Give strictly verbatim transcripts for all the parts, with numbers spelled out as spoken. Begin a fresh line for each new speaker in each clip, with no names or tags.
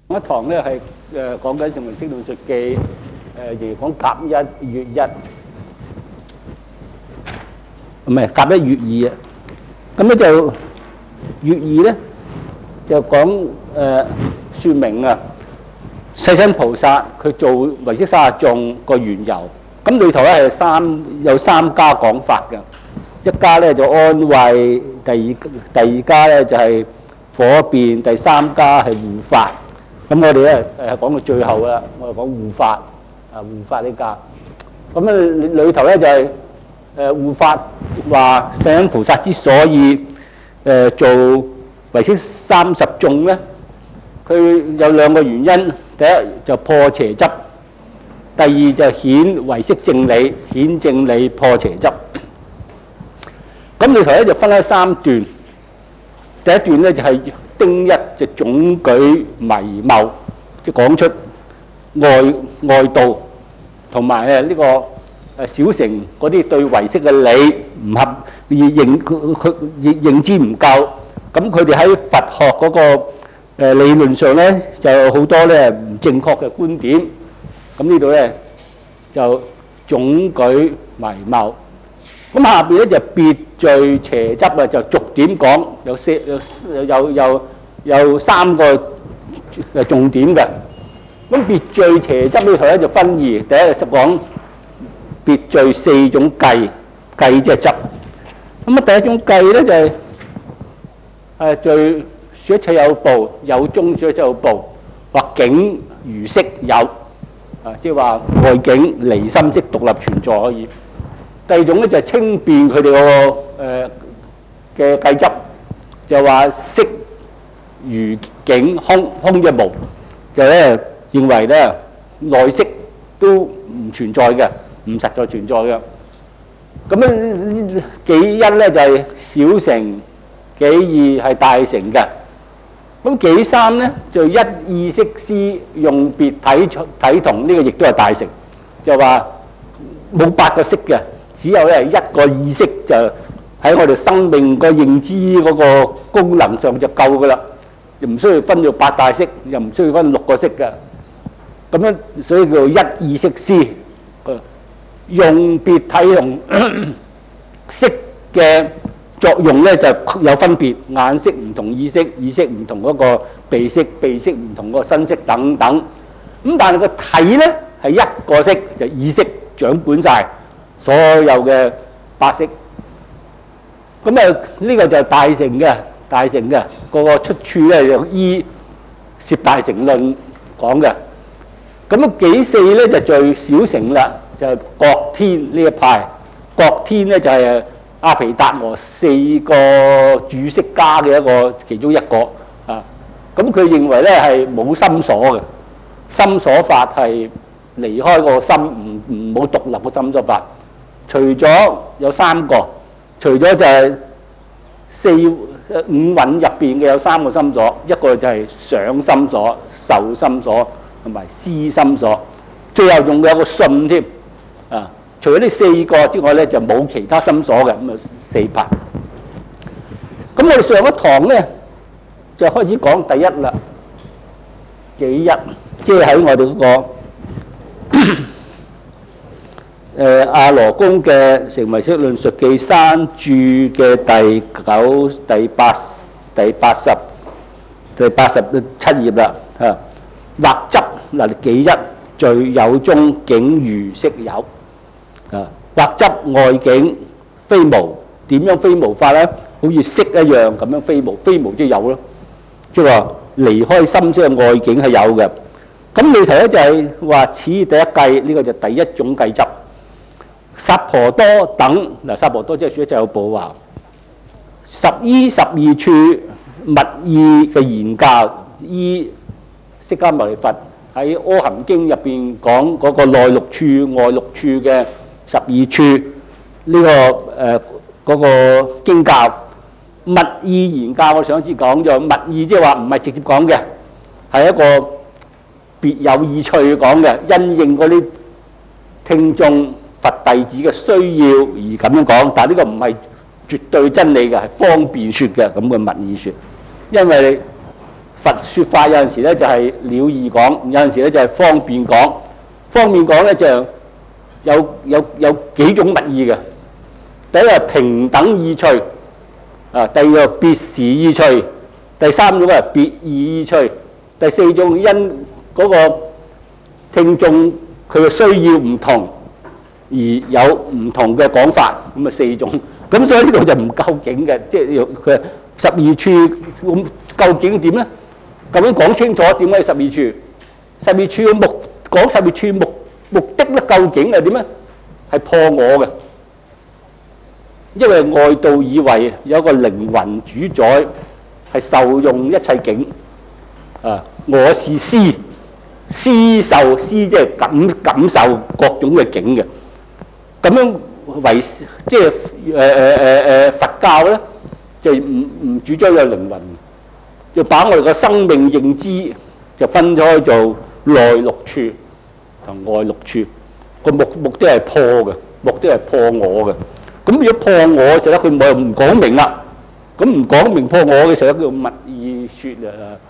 一堂咧係誒講緊成文識論述記，誒而講甲一乙一，唔係甲一乙二啊。咁咧就乙二咧就講誒説明啊，世親菩薩佢做唯識三十頌個緣由。咁裏頭咧係三有三家講法嘅，一家咧就安慧，第二第二家咧就係火辯，第三家係護法。咁我哋咧誒講到最後啦，我哋講護法啊，護法呢家。咁咧裏頭咧就係誒護法話世親菩薩之所以誒做唯識三十頌咧，佢有兩個原因，第一就破邪執，第二就顯唯識正理，顯正理破邪執。咁裏頭咧就分開三段，第一段咧就係丁一就總舉迷謬，即係講出外外道同埋誒呢個誒小乘嗰啲對唯識嘅理唔合，而認佢認認知唔夠，咁佢哋喺佛學嗰個誒理論上咧就有好多咧唔正確嘅觀點。咁呢度咧就總舉迷謬。咁下邊咧就別罪邪執啊，就逐點講，有四有有有有三個誒重點嘅。咁別罪邪執呢頭咧就分二，第一就講別罪四種計，計即係執。咁啊第一種計咧就係誒罪說一切有部，有宗說一切有部，或境如色有啊，即係話外境離心識獨立存在可以。第二種咧就係稱辯佢哋個誒嘅計執，就話色如境空，空即係無，就咧認為咧內色都唔存在嘅，唔實在存在嘅。咁樣己一咧就係小乘，己二係大乘嘅。咁己三咧就一意識思用別體體同，呢個亦都係大乘，就話冇八個識嘅。只有咧一個意識就喺我哋生命個認知嗰個功能上就夠噶啦，又唔需要分到八大識，又唔需要分六個識嘅。咁樣所以叫做一意識思，用別體同識嘅作用咧就有分別，眼識唔同意識，意識唔同嗰個鼻識，鼻識唔同嗰個身識等等。咁但係個體咧係一個識，就意識掌管晒所有嘅八識。咁啊呢個就係大乘嘅，大乘嘅個個出處咧就依攝大乘論講嘅。咁啊己四咧就最小乘啦，就係覺天呢一派。覺天咧就係阿毗達磨四個注釋家嘅一個其中一個啊。咁佢認為咧係冇心所嘅，心所法係離開個心，唔唔冇獨立個心所法。除咗有三個，除咗就係四五蘊入邊嘅有三個心所，一個就係想心所、受心所同埋思心所，最後仲有個信添啊！除咗呢四個之外咧，就冇其他心所嘅，咁啊四派。咁我哋上一堂咧就開始講第一啦，己一，即係喺我哋嗰個。誒阿羅公嘅成唯識論述記三注嘅第九、第八、第八十、第八十七頁啦嚇。或執嗱己一罪有宗境如色有啊，或執外境非無，點樣非無法咧？好似色一樣咁樣非無，非無即係有咯，即係話離開心識嘅外境係有嘅。咁裏頭咧就係話此第一計，呢個就第一種計執。薩婆多等嗱，薩婆多即係說一切有部話，十依十二處密意嘅言教，依釋迦牟尼佛喺《阿含經》入邊講嗰個內六處、外六處嘅十二處呢、這個誒嗰、呃那個經教，密意言教。我上次講咗密意，即係話唔係直接講嘅，係一個別有意趣講嘅，因應嗰啲聽眾佛弟子嘅需要而咁樣講，但係呢個唔係絕對真理嘅，係方便説嘅咁嘅密意説。因為佛説法有陣時咧就係了義講，有陣時咧就係方便講。方便講咧就有有有幾種密意嘅。第一個係平等意趣，啊，第二個別時意趣，第三種係別異意趣，第四種因嗰個聽眾佢嘅需要唔同而有唔同嘅講法，咁啊四種。咁所以呢度就唔夠勁嘅，即係佢十二處咁究竟點咧？究竟講清楚點解十二處？十二處嘅目講十二處目目的咧，究竟係點咧？係破我嘅，因為外道以為有個靈魂主宰係受用一切境，啊，我是思思受思即係感感受各種嘅境嘅，咁樣為即係誒誒誒誒佛教咧就唔唔主張有靈魂，就把我哋嘅生命認知就分開做內六處同外六處，個目目的係破嘅，目的係破我嘅。咁如果破我嘅時候咧，佢冇唔講明啦。咁唔講明破我嘅時候咧，叫密意説啊。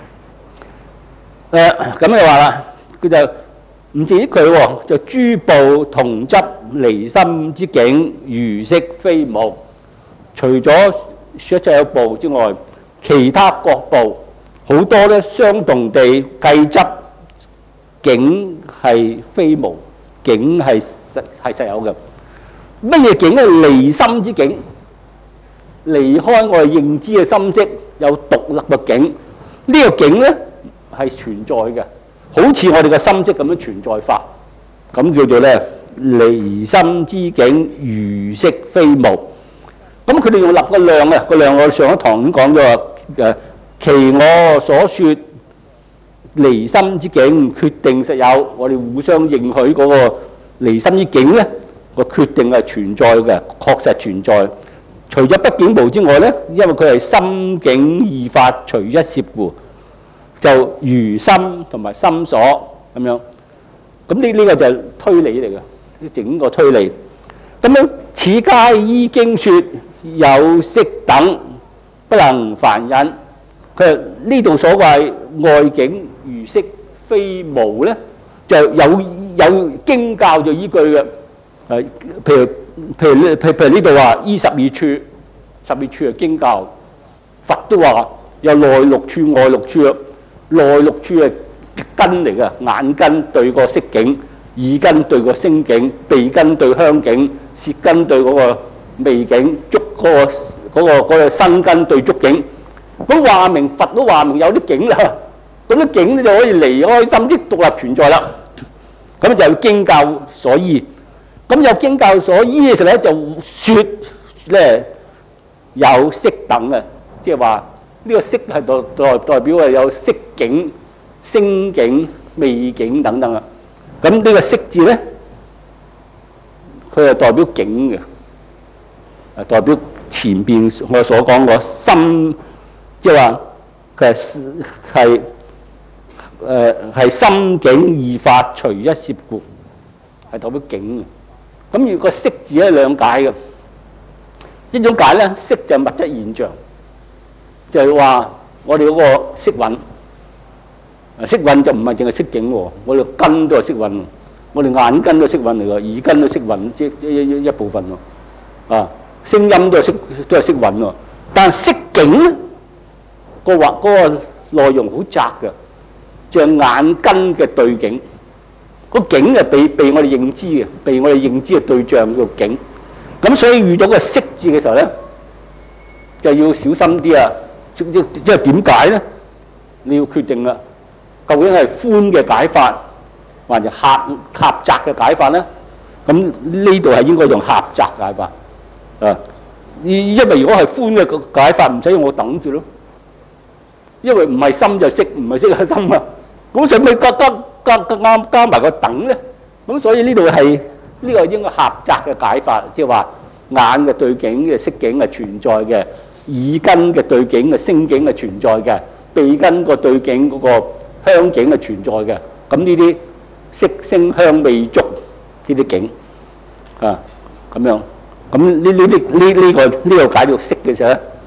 誒咁就話啦，佢就唔止佢喎，就諸部同執離心之境，如色非無。除咗說一切有部之外，其他各部好多咧，相同地計執境係非無，境係實係實有嘅。乜嘢境咧？離心之境，離開我哋認知嘅心識，有獨立嘅境。呢、這個境咧係存在嘅，好似我哋嘅心識咁樣存在法，咁叫做咧離心之境，如色非無。咁佢哋用立個量啊，個量我哋上一堂已經講咗話，誒其我所說離心之境，決定實有。我哋互相認許嗰個離心之境咧，個決定係存在嘅，確實存在。除咗不境無之外咧，因為佢係心境二法隨一攝故，就如心同埋心所咁樣。咁呢呢個就係推理嚟嘅，整個推理。咁樣此皆依經說有色等不能凡忍。佢呢度所謂外境如色非無咧，就有有經教就依據嘅。誒，譬如譬如呢，譬譬如呢度話依十二處，十二處係經教。佛都話有內六處、外六處啊。內六處係根嚟嘅，眼根對個色境，耳根對個聲境，鼻根對香境，舌根對嗰個味境，觸嗰個嗰個嗰個身根對觸境。咁話明佛都話明有啲境啦，咁啲境就可以離開心識獨立存在啦。咁就有經教所依。咁有經教所依嘅時候咧，就説咧有色等嘅，即係話呢個色係代代代表係有色境、聲境、味境等等啊。咁呢個色字咧，佢係代表境嘅，係代表前邊我所講個心，即係話佢係係誒係心境二法隨一攝故，係代表境嘅。咁如果色字咧兩解嘅，一種解咧，色就係物質現象，就係話我哋嗰個色蘊，色蘊就唔係淨係色境喎，我哋根都係色蘊，我哋眼根都係色蘊嚟㗎，耳根都係色蘊，即係一一一部分喎，啊，聲音都係色都係色蘊喎，但係色境咧個話嗰個內容好窄嘅，就係眼根嘅對境。個境係被被我哋認知嘅，被我哋認知嘅對象叫境。咁所以遇到個色字嘅時候咧，就要小心啲啊！即即即係點解咧？你要決定啦，究竟係寬嘅解法，還是狹狹窄嘅解法咧？咁呢度係應該用狹窄解法啊！因為如果係寬嘅解法，唔使用我等住咯。因為唔係心就色，唔係色係心啊！咁使咪覺得？加加加埋個等咧，咁所以呢度係呢個應該狹窄嘅解法，即係話眼嘅對境嘅色境係存在嘅，耳根嘅對境嘅聲境係存在嘅，鼻根個對境嗰個香境係存在嘅。咁呢啲色聲香味觸呢啲境啊，咁樣咁呢呢呢呢呢個呢個解到色嘅時候咧，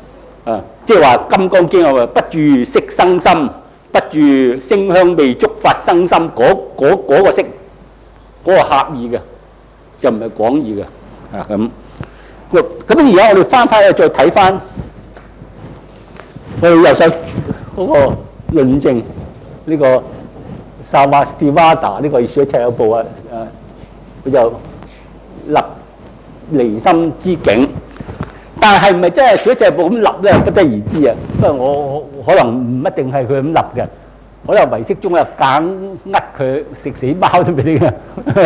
啊，即係話《金剛經》啊，不住色生心，不住聲香味觸法生心，嗰嗰嗰個色，嗰、嗰個狹義嘅，就唔係廣義嘅啊咁。咁而家我哋翻返去再睇翻我哋右手嗰個論證呢、呢個 Sarvastivada 呢個說一切有部啊，誒佢就立離心之境。但係唔係真係說一切有部咁立咧，不得而知啊。不過我可能唔一定係佢咁立嘅，可能唯識中啊揀呃佢食死貓都未定嘅。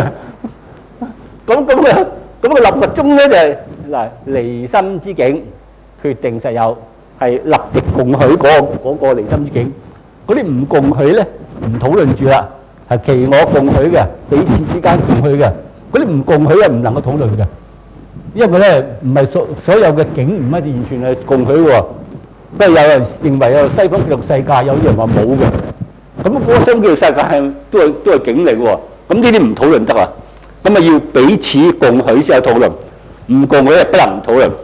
咁咁嘅咁嘅立物中咧就係、是、嗱離心之境決定實有係立即共許嗰、那個嗰、那個離心之境。嗰啲唔共許咧唔討論住啦，係其我共許嘅，彼此之間共許嘅。嗰啲唔共許啊唔能夠討論嘅。因為咧唔係所所有嘅境唔一定完全係共許喎，不過有人認為有西方極樂世界，有啲人話冇嘅。咁嗰個西方極樂世界係都係都係境嚟嘅喎，咁呢啲唔討論得啊。咁啊要彼此共許先有討論，唔共許不能討論。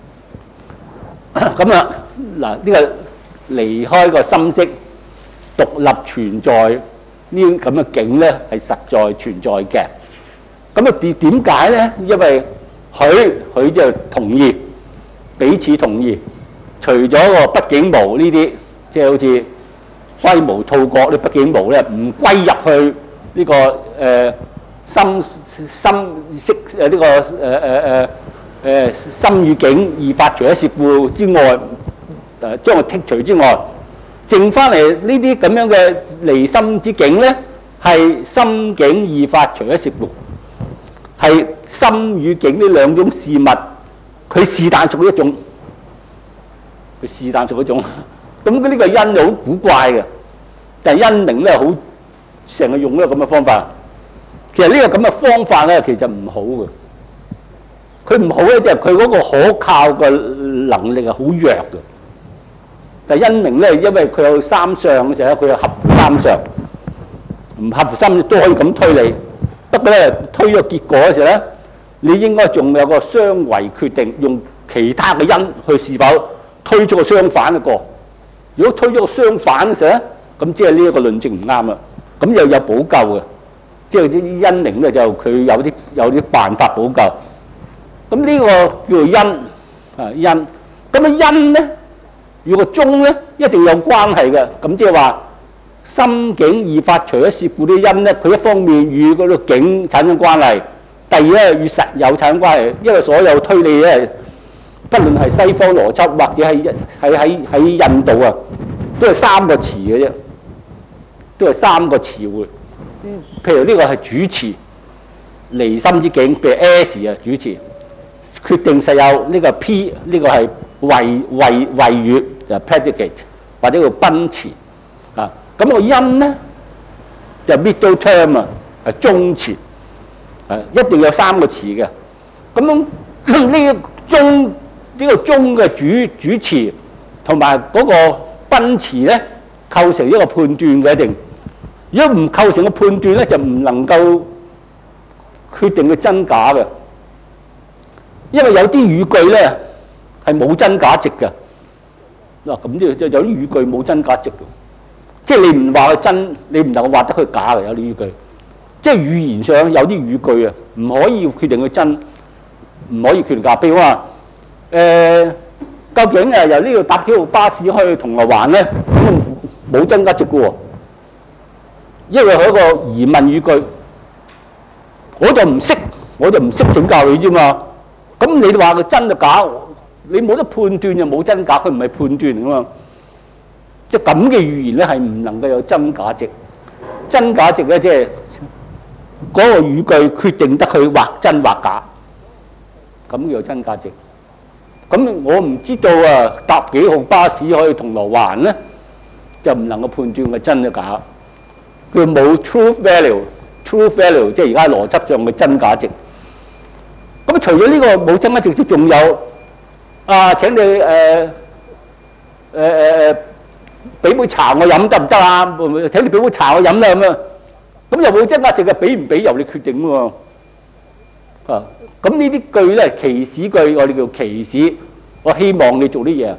咁啊嗱呢個離開個心識獨立存在呢啲咁嘅境咧係實在存在嘅。咁啊點點解咧？因為佢佢就同意，彼此同意。除咗個不境無呢啲，即係好似龜毛兔角啲不境無咧，唔歸入去呢、這個誒、呃、心心識誒呢、這個誒誒誒誒心與境二法除一攝故之外，誒、呃、將佢剔除之外，剩翻嚟呢啲咁樣嘅離心之境咧，係心境二法除一攝故。係心與境呢兩種事物，佢是但屬於一種，佢是但屬於一種。咁呢個因就好古怪嘅，但係因明咧好成日用呢個咁嘅方法。其實呢個咁嘅方法咧，其實唔好嘅。佢唔好咧，就係佢嗰個可靠嘅能力係好弱嘅。但係因明咧，因為佢有三相嘅時候，佢有合乎三相，唔合乎三相都可以咁推理。不過咧，推咗結果嘅時候咧，你應該仲有個相違決定，用其他嘅因去是否推出個相反嘅個。如果推咗個相反嘅時候咧，咁即係呢一個論證唔啱啦。咁又有補救嘅，即係啲因明咧就佢有啲有啲辦法補救。咁呢個叫做因啊因。咁啊因咧，如果中咧一定有關係嘅，咁即係話。心境二法除一攝故啲因咧，佢一方面與嗰個境產生關係，第二咧與實有產生關係。因為所有推理咧，不論係西方邏輯或者係喺喺喺印度啊，都係三個詞嘅啫，都係三個詞彙。譬如呢個係主詞，離心之境，譬如 S 啊主詞，決定實有呢個 P 呢個係謂謂謂語就 predicate 或者叫賓詞啊。咁個因咧就 middle term 啊，係中詞，係一定有三個詞嘅。咁樣呢個中呢、呢個中嘅主主詞同埋嗰個賓詞咧，構成一個判斷嘅一定。如果唔構成個判斷咧，就唔能夠決定佢真假嘅。因為有啲語句咧係冇真假值嘅。嗱咁呢就有啲語句冇真假值嘅。即係你唔話佢真，你唔能夠話得佢假嘅。有啲語句，即係語言上有啲語句啊，唔可以決定佢真，唔可以決定假。譬如話誒，究竟誒由呢度搭幾號巴士去銅鑼灣咧？咁冇真假值嘅喎，因為佢一個疑問語句，我就唔識，我就唔識請教你啫嘛。咁你話佢真定假，你冇得判斷就冇真假，佢唔係判斷嚟㗎嘛。即係咁嘅語言咧，係唔能夠有真假值。真假值咧，即係嗰個語句決定得佢或真或假，咁叫真假值。咁我唔知道啊，搭幾號巴士去銅鑼灣咧，就唔能夠判斷佢真定假。佢冇 truth value，truth value 即係而家邏輯上嘅真假值。咁除咗呢個冇真假值，都仲有啊！請你誒誒誒誒。俾杯茶我飲得唔得啊？請你俾杯茶我飲啦咁啊！咁又冇真假值嘅，俾唔俾由你決定喎。啊！咁呢啲句咧，祈使句，我哋叫祈使。我希望你做啲嘢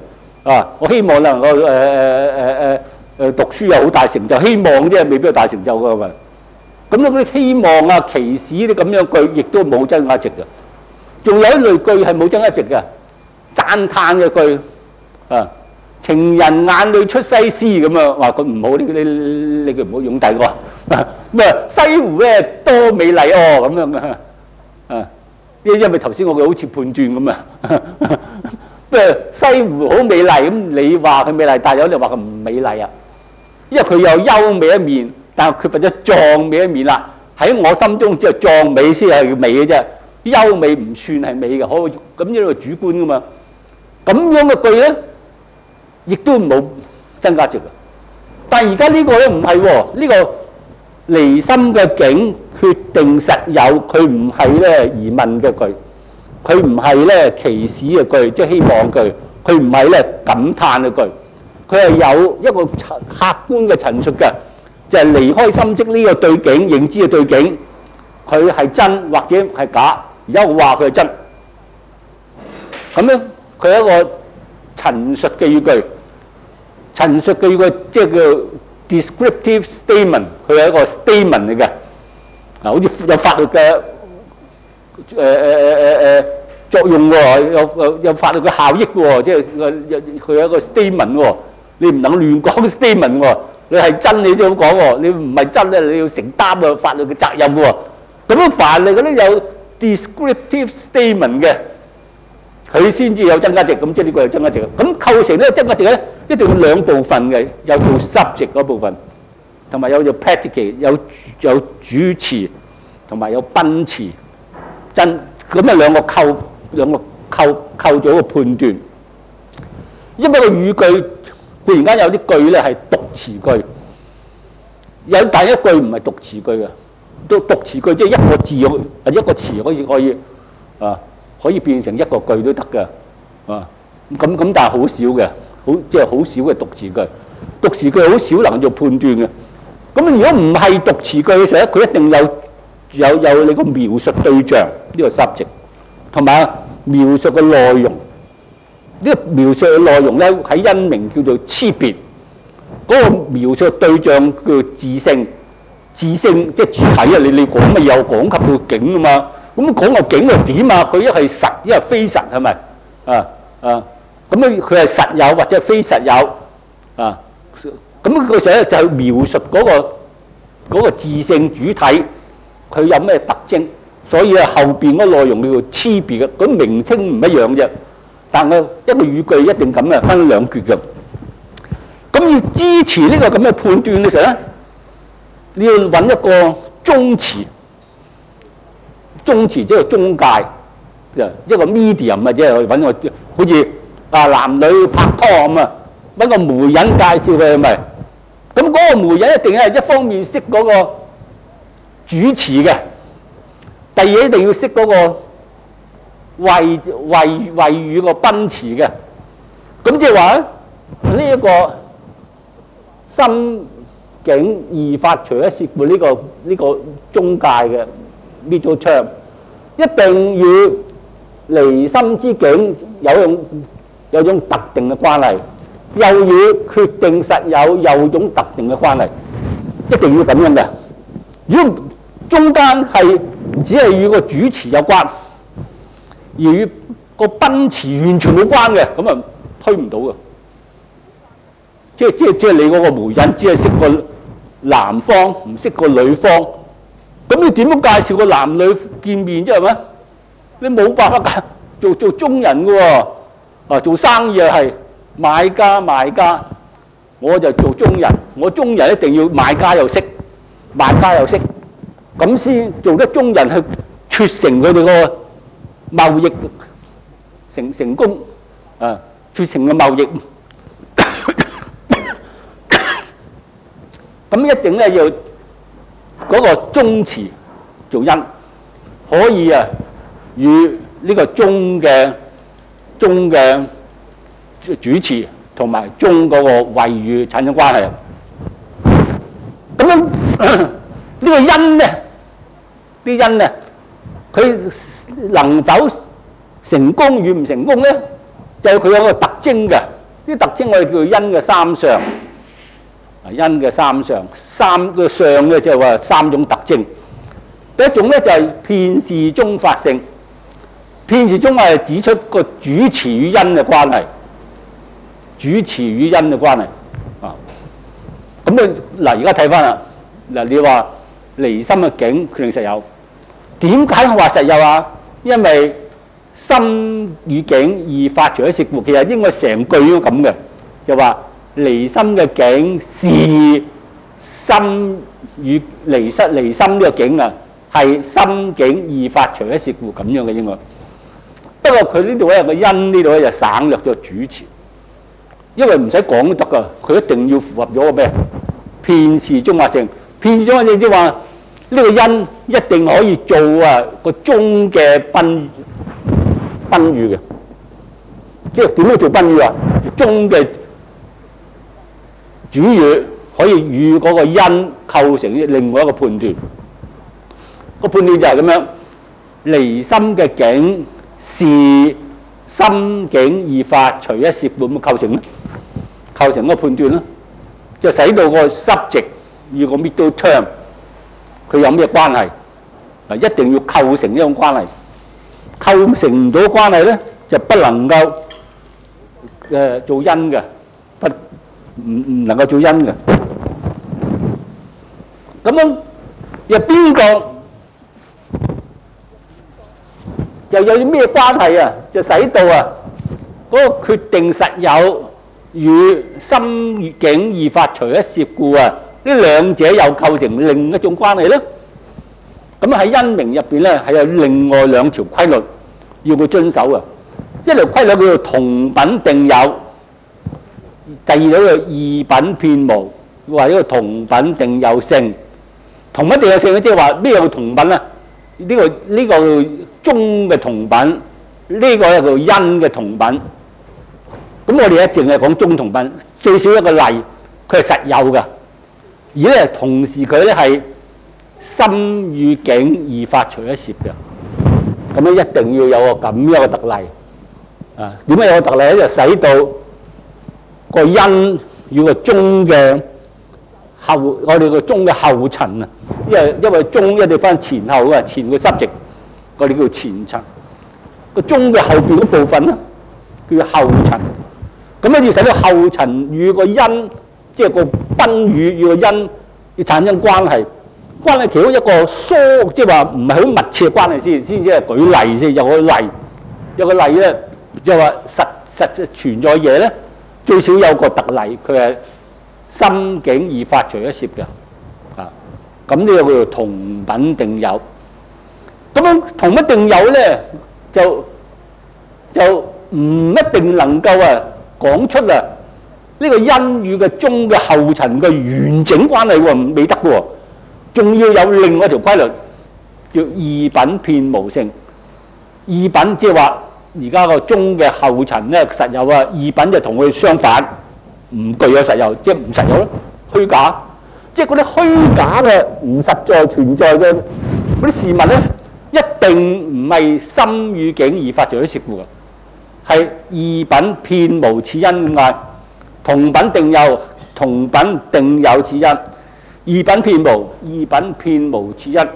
啊，我希望能夠誒誒誒誒誒讀書有好大成就，希望啫，未必有大成就㗎嘛。咁樣嗰啲希望啊、期使啲咁樣句，亦都冇增加值嘅。仲有一類句係冇增加值嘅，讚歎嘅句啊，情人眼裏出西施咁啊，話佢唔好呢啲呢句唔好用第個咩西湖咧多美麗哦咁樣啊啊，因因為頭先我句好似判斷咁啊，咩西湖好美麗咁，你話佢美麗，但係有人話佢唔美麗啊，因為佢有優美一面，但係缺乏咗壯美一面啦。喺我心中只有壯美先係美嘅啫。優美唔算係美嘅，可咁呢個主觀噶嘛？咁樣嘅句咧，亦都冇增加值嘅。但係而家呢個咧唔係喎，呢個離心嘅境決定實有，佢唔係咧疑問嘅句，佢唔係咧期使嘅句，即係希望句，佢唔係咧感嘆嘅句，佢係有一個客觀嘅陳述嘅，就係離開心識呢個對境認知嘅對境，佢係真或者係假。而家我話佢係真，咁樣佢係一個陳述嘅語句，陳述嘅語句即係叫 descriptive statement，佢係一個 statement 嚟嘅，啊，好似有法律嘅誒誒誒誒誒作用喎，有有有法律嘅效益喎，即係佢係一個 statement 喎，你唔能亂講 statement 喎，你係真你先咁講喎，你唔係真咧，你要承擔個法律嘅責任喎，咁樣凡係嗰啲有descriptive statement 嘅，佢先至有增加值，咁即係呢個係增加值。咁構成呢個增加值咧，一定要兩部分嘅，有做 subject 嗰部分，同埋有做 predicate，有有主詞，同埋有賓詞，真咁啊兩個構兩個構構咗個判斷。因為個語句忽然間有啲句咧係獨詞句，有第一句唔係獨詞句嘅。都獨詞句即係一個字或者一個詞可以可以啊，可以變成一個句都得嘅啊。咁咁但係好少嘅，好即係好少嘅獨詞句。獨詞句好少能做判斷嘅。咁如果唔係獨詞句嘅時候，佢一定有有有你個描述對象呢個 subject，同埋描述嘅內容。呢個描述嘅內容咧喺因明叫做差別，嗰個描述對象叫做自性。自性即係主體啊！你你講乜又講及到境啊嘛？咁講個境又點啊？佢一係實，一係非實，係咪啊啊？咁咧佢係實有或者係非實有啊？咁佢成日就係描述嗰個嗰個自性主體，佢有咩特徵？所以啊後邊嗰內容叫做差別嘅，咁名稱唔一樣啫。但係一個語句一定咁啊分兩橛嘅。咁要支持呢個咁嘅判斷嘅時候咧，你要揾一個中詞，中詞即係中介，一個 medium 啊，即係揾個好似啊男女拍拖咁啊，揾個媒人介紹佢係咪？咁嗰個媒人一定係一方面識嗰個主詞嘅，第二一定要識嗰個謂謂謂語個賓詞嘅。咁即係話咧，呢一個心境二法除咗涉乎呢個呢個中介嘅 middle term，一定與離心之境有種有種特定嘅關係，又與決定實有有種特定嘅關係，一定要咁樣嘅。如果中間係只係與個主詞有關，而與個賓詞完全冇關嘅，咁啊推唔到嘅。即係即係即係你嗰個媒人只係識個男方，唔識個女方，咁你點樣介紹個男女見面啫？係咪？你冇辦法㗎，做做中人嘅喎，啊做生意係買家賣家，我就做中人，我中人一定要買家又識，賣家又識，咁先做得中人去促成佢哋個貿易成成功，啊促成嘅貿易。咁一定咧要嗰個中詞做因，可以啊與呢個中嘅中嘅主詞同埋中嗰個謂語產生關係。咁樣呢個因咧，啲因咧，佢能否成功與唔成功咧，就係佢有個特徵嘅。 啲特徵我哋叫做因嘅三相，啊因嘅三相，三個相咧就係話三種特徵。第一種咧就係片事中法性，片事中係指出個主詞與因嘅關係，主詞與因嘅關係啊。咁啊嗱，而家睇翻啦，嗱你話離心嘅境決定實有，點解我話實有啊？因為心與境而發除一事故，其實應該成句都咁嘅，就話離心嘅境是心與離失離心呢個境啊，係心境而發除一事故咁樣嘅應該。不過佢呢度咧個因呢度咧就省略咗主詞，因為唔使講都得噶，佢一定要符合咗個咩？片事中法性，片事中法性即係話呢個因一定可以做啊個中嘅賓賓語嘅，即係點樣做賓語啊？中嘅主語可以與嗰個因構成另外一個判斷，個判斷就係咁樣：離心嘅境是心境而發除一事故咁構成咧，構成個判斷啦，就使到個 subject 與個 middle term 佢有咩關係？啊，一定要構成呢種關係。構成唔到關係咧，就不能夠誒、呃、做因嘅，不唔唔能夠做因嘅。咁樣又邊個又有啲咩關係啊？就使到啊嗰、那個決定實有與心境而發除一事故啊，呢兩者又構成另一種關係咧。咁喺因明入邊咧，係有另外兩條規律要佢遵守啊。一條規律叫做同品定有，第二條叫異品遍無，或者個同品定有性。同品定有性咧，即係話咩叫同品啊？呢、這個呢、這個中嘅同品，呢、這個係叫因嘅同品。咁我哋咧淨係講中同品，最少一個例，佢係實有㗎，而咧同時佢咧係心與境而發除一攝嘅，咁樣一定要有個咁樣嘅特例啊！點解有個特例咧？就使到個因與個中嘅後，我哋個中嘅後塵啊，因為因為中一定分前後啊，前個 subject，我哋叫前塵，個中嘅後邊嗰部分咧叫後塵。咁咧要使到後塵與個因，即係個賓語與個因要產生關係。關係其中一個疏，即係話唔係好密切嘅關係先，先至係舉例先。有個例，有個例咧，即係話實實際存在嘢咧，最少有個特例，佢係心境而發除一攝嘅。啊，咁呢個叫做同品定有。咁樣同品定有咧，就就唔一定能夠啊講出啊呢個因與個中嘅後塵嘅完整關係喎，未得嘅喎。仲要有另外一條規律，叫異品遍無性。異品即係話而家個中嘅後塵咧實有啊，異品就同佢相反，唔具有實有，即係唔實有咯，虛假。即係嗰啲虛假嘅唔實在存在嘅嗰啲事物咧，一定唔係心與境而發除一事故嘅，係異品遍無此因咁解。同品定有，同品定有此因。異品遍無，異品遍無此因。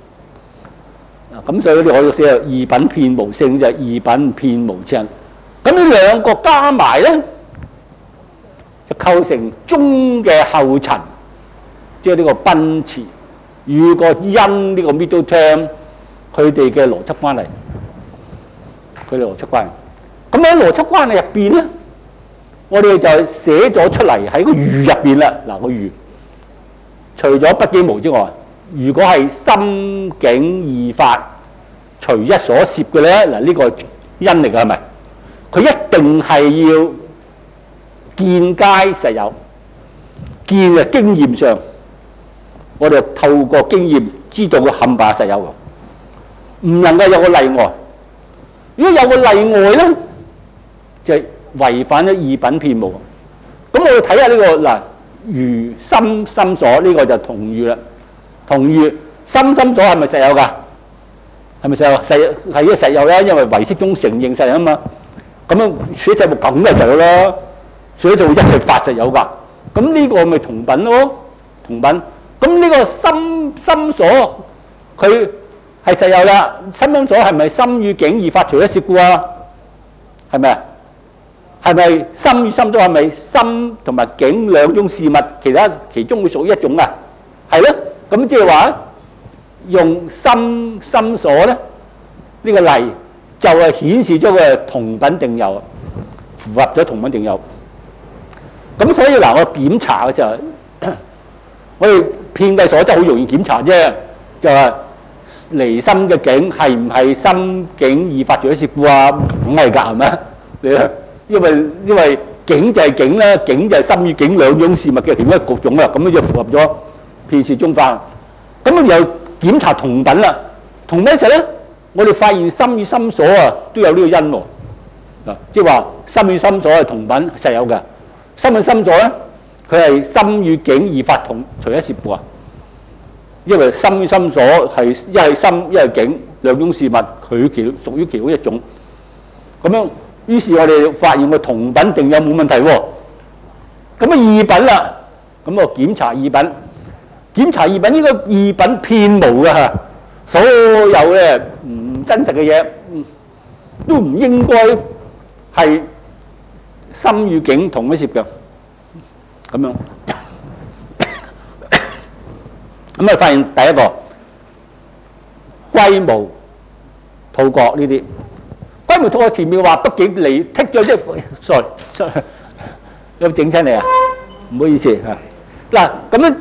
咁所以你可以寫異品遍無性，就係異品遍無此因。咁呢兩個加埋咧，就構成中嘅後塵，即係呢個賓詞與個因呢個 middle term 佢哋嘅邏輯關係，佢哋邏輯關係。咁喺邏輯關係入邊咧，我哋就寫咗出嚟喺個喻入邊啦。嗱，個喻除咗不幾無之外，如果係心境而發除一所攝嘅咧，嗱、這、呢個因嚟㗎係咪？佢一定係要見皆實有，見嘅經驗上，我哋透過經驗知道佢冚唪唥實有嘅，唔能夠有個例外。如果有個例外咧，就係違反咗異品遍無。咁我哋睇下呢個嗱。如心心所呢、這個就同喻啦，同喻心心所係咪實有㗎？係咪實有？實係一實有啦，因為唯識中承認實有啊嘛。咁樣寫題目咁嘅時候咯， 所以就會一切法實有㗎。咁呢個咪同品咯，同品。咁呢個心心所佢係實有啦，心心所係咪心與境而法隨一攝故啊？係咪啊？係咪心與心所係咪心同埋境兩種事物，其他其中會屬於一種啊？係咯，咁即係話用心心所咧，呢個例就係顯示咗佢同品定有，符合咗同品定有。咁所以嗱，我檢查嘅就係我哋遍計所則好容易檢查啫，就係離心嘅境係唔係心境而法隨一攝故啊？梗係㗎，係咪？你因為因為境就係境啦，境就係心與境兩種事物嘅其中一個種啦，咁樣就符合咗遍攝中法。咁又檢查同品啦，同品時咧，我哋發現心與心所啊都有呢個因喎，啊，即係話心與心所係同品實有嘅。心與心所咧，佢係心與境而法同隨一攝故啊，因為心與心所係一係心一係境兩種事物，佢其屬於其中一種。咁樣，於是我哋發現個同品定有冇問題喎。咁啊異品啦，咁我檢查異品，檢查異品呢個異品遍無嘅嚇，所有咧唔真實嘅嘢，都唔應該係心與境同一攝嘅，咁樣。咁啊發現第一個歸無兔角呢啲。歸無兔角前面話畢竟嚟剔咗啫 ，sorry sorry，有冇整親你啊？唔好意思嚇。嗱咁樣，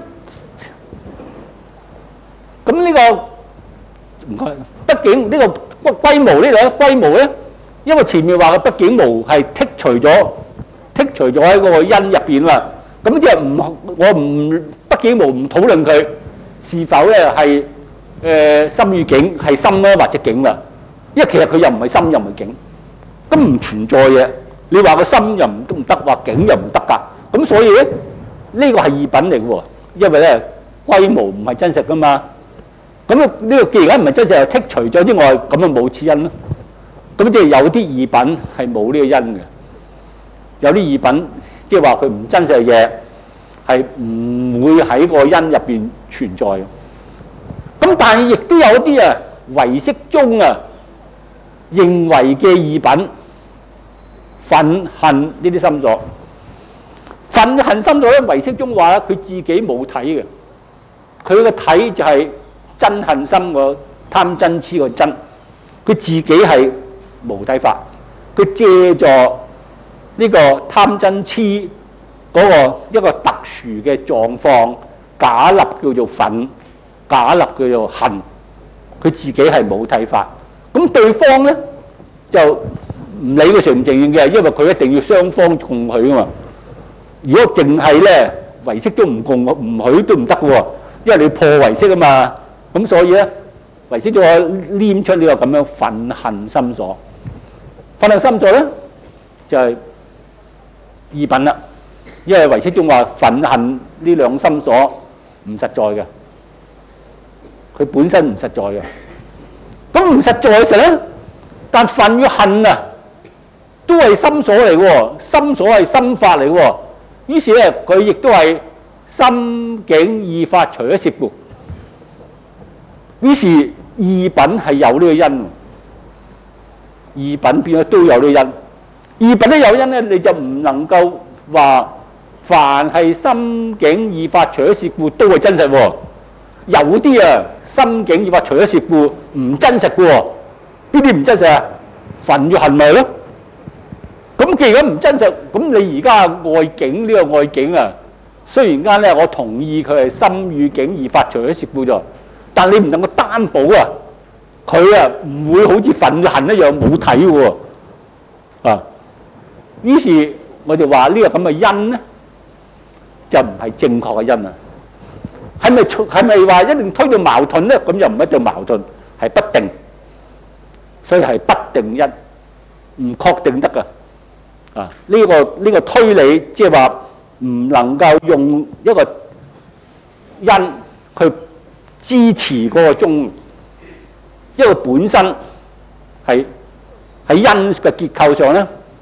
咁呢個唔該，畢竟呢個歸無呢兩歸無咧，因為前面話嘅畢竟無係剔除咗，剔除咗喺嗰個因入邊嘛。咁即係唔我唔畢竟無唔討論佢是否咧係誒心與境係心咧或者境啦。因為其實佢又唔係心又唔係境，咁唔存在嘅。你話個心又唔都唔得，話境又唔得㗎。咁所以咧，呢個係異品嚟嘅喎。因為咧歸無唔係真實㗎嘛。咁啊呢個既然唔係真實，係剔除咗之外，咁啊冇此因咯。咁即係有啲異品係冇呢個因嘅。有啲異品即係話佢唔真實嘅嘢係唔會喺個因入邊存在嘅。咁但係亦都有啲啊唯識宗啊認為嘅異品，忿恨呢啲心所，忿恨心所咧，唯識宗話佢自己冇體嘅，佢個體就係憎恨心個貪嗔痴個真，佢自己係無體法，佢借助呢個貪嗔痴嗰個一個特殊嘅狀況，假立叫做忿，假立叫做恨，佢自己係冇體法。咁對方咧就唔理佢承唔承認嘅，因為佢一定要雙方共許啊嘛。如果淨係咧唯識都唔共唔許都唔得嘅喎，因為你破唯識啊嘛。咁所以咧唯識都可以黏出呢個咁樣忿恨心所。忿恨心所咧就係、是、異品啦，因為唯識中話忿恨呢兩心所唔實在嘅，佢本身唔實在嘅。咁唔實在嘅時候咧，但忿與恨啊，都係心所嚟喎，心所係心法嚟喎。於是咧，佢亦都係心境二法隨一攝故。於是異品係有呢個因，異品變咗都有呢個因。異品都有因咧，你就唔能夠話凡係心境二法隨一攝故都係真實喎。有啲啊。心境要話隨一攝故唔真實嘅喎，邊啲唔真實啊？忿與恨咪咯。咁既然唔真實，咁你而家外境呢個外境啊，雖然間咧我同意佢係心與境而法隨一攝故咗，但你唔能夠擔保啊，佢啊唔會好似忿與恨一樣冇體嘅喎。啊，於是我哋話呢個咁嘅因咧，就唔係正確嘅因啊。係咪係咪話一定推到矛盾咧？咁又唔一定矛盾，係不定，所以係不定因，唔確定得㗎。啊，呢、這個呢、這個推理即係話唔能夠用一個因去支持嗰個宗，因為本身係喺因嘅結構上咧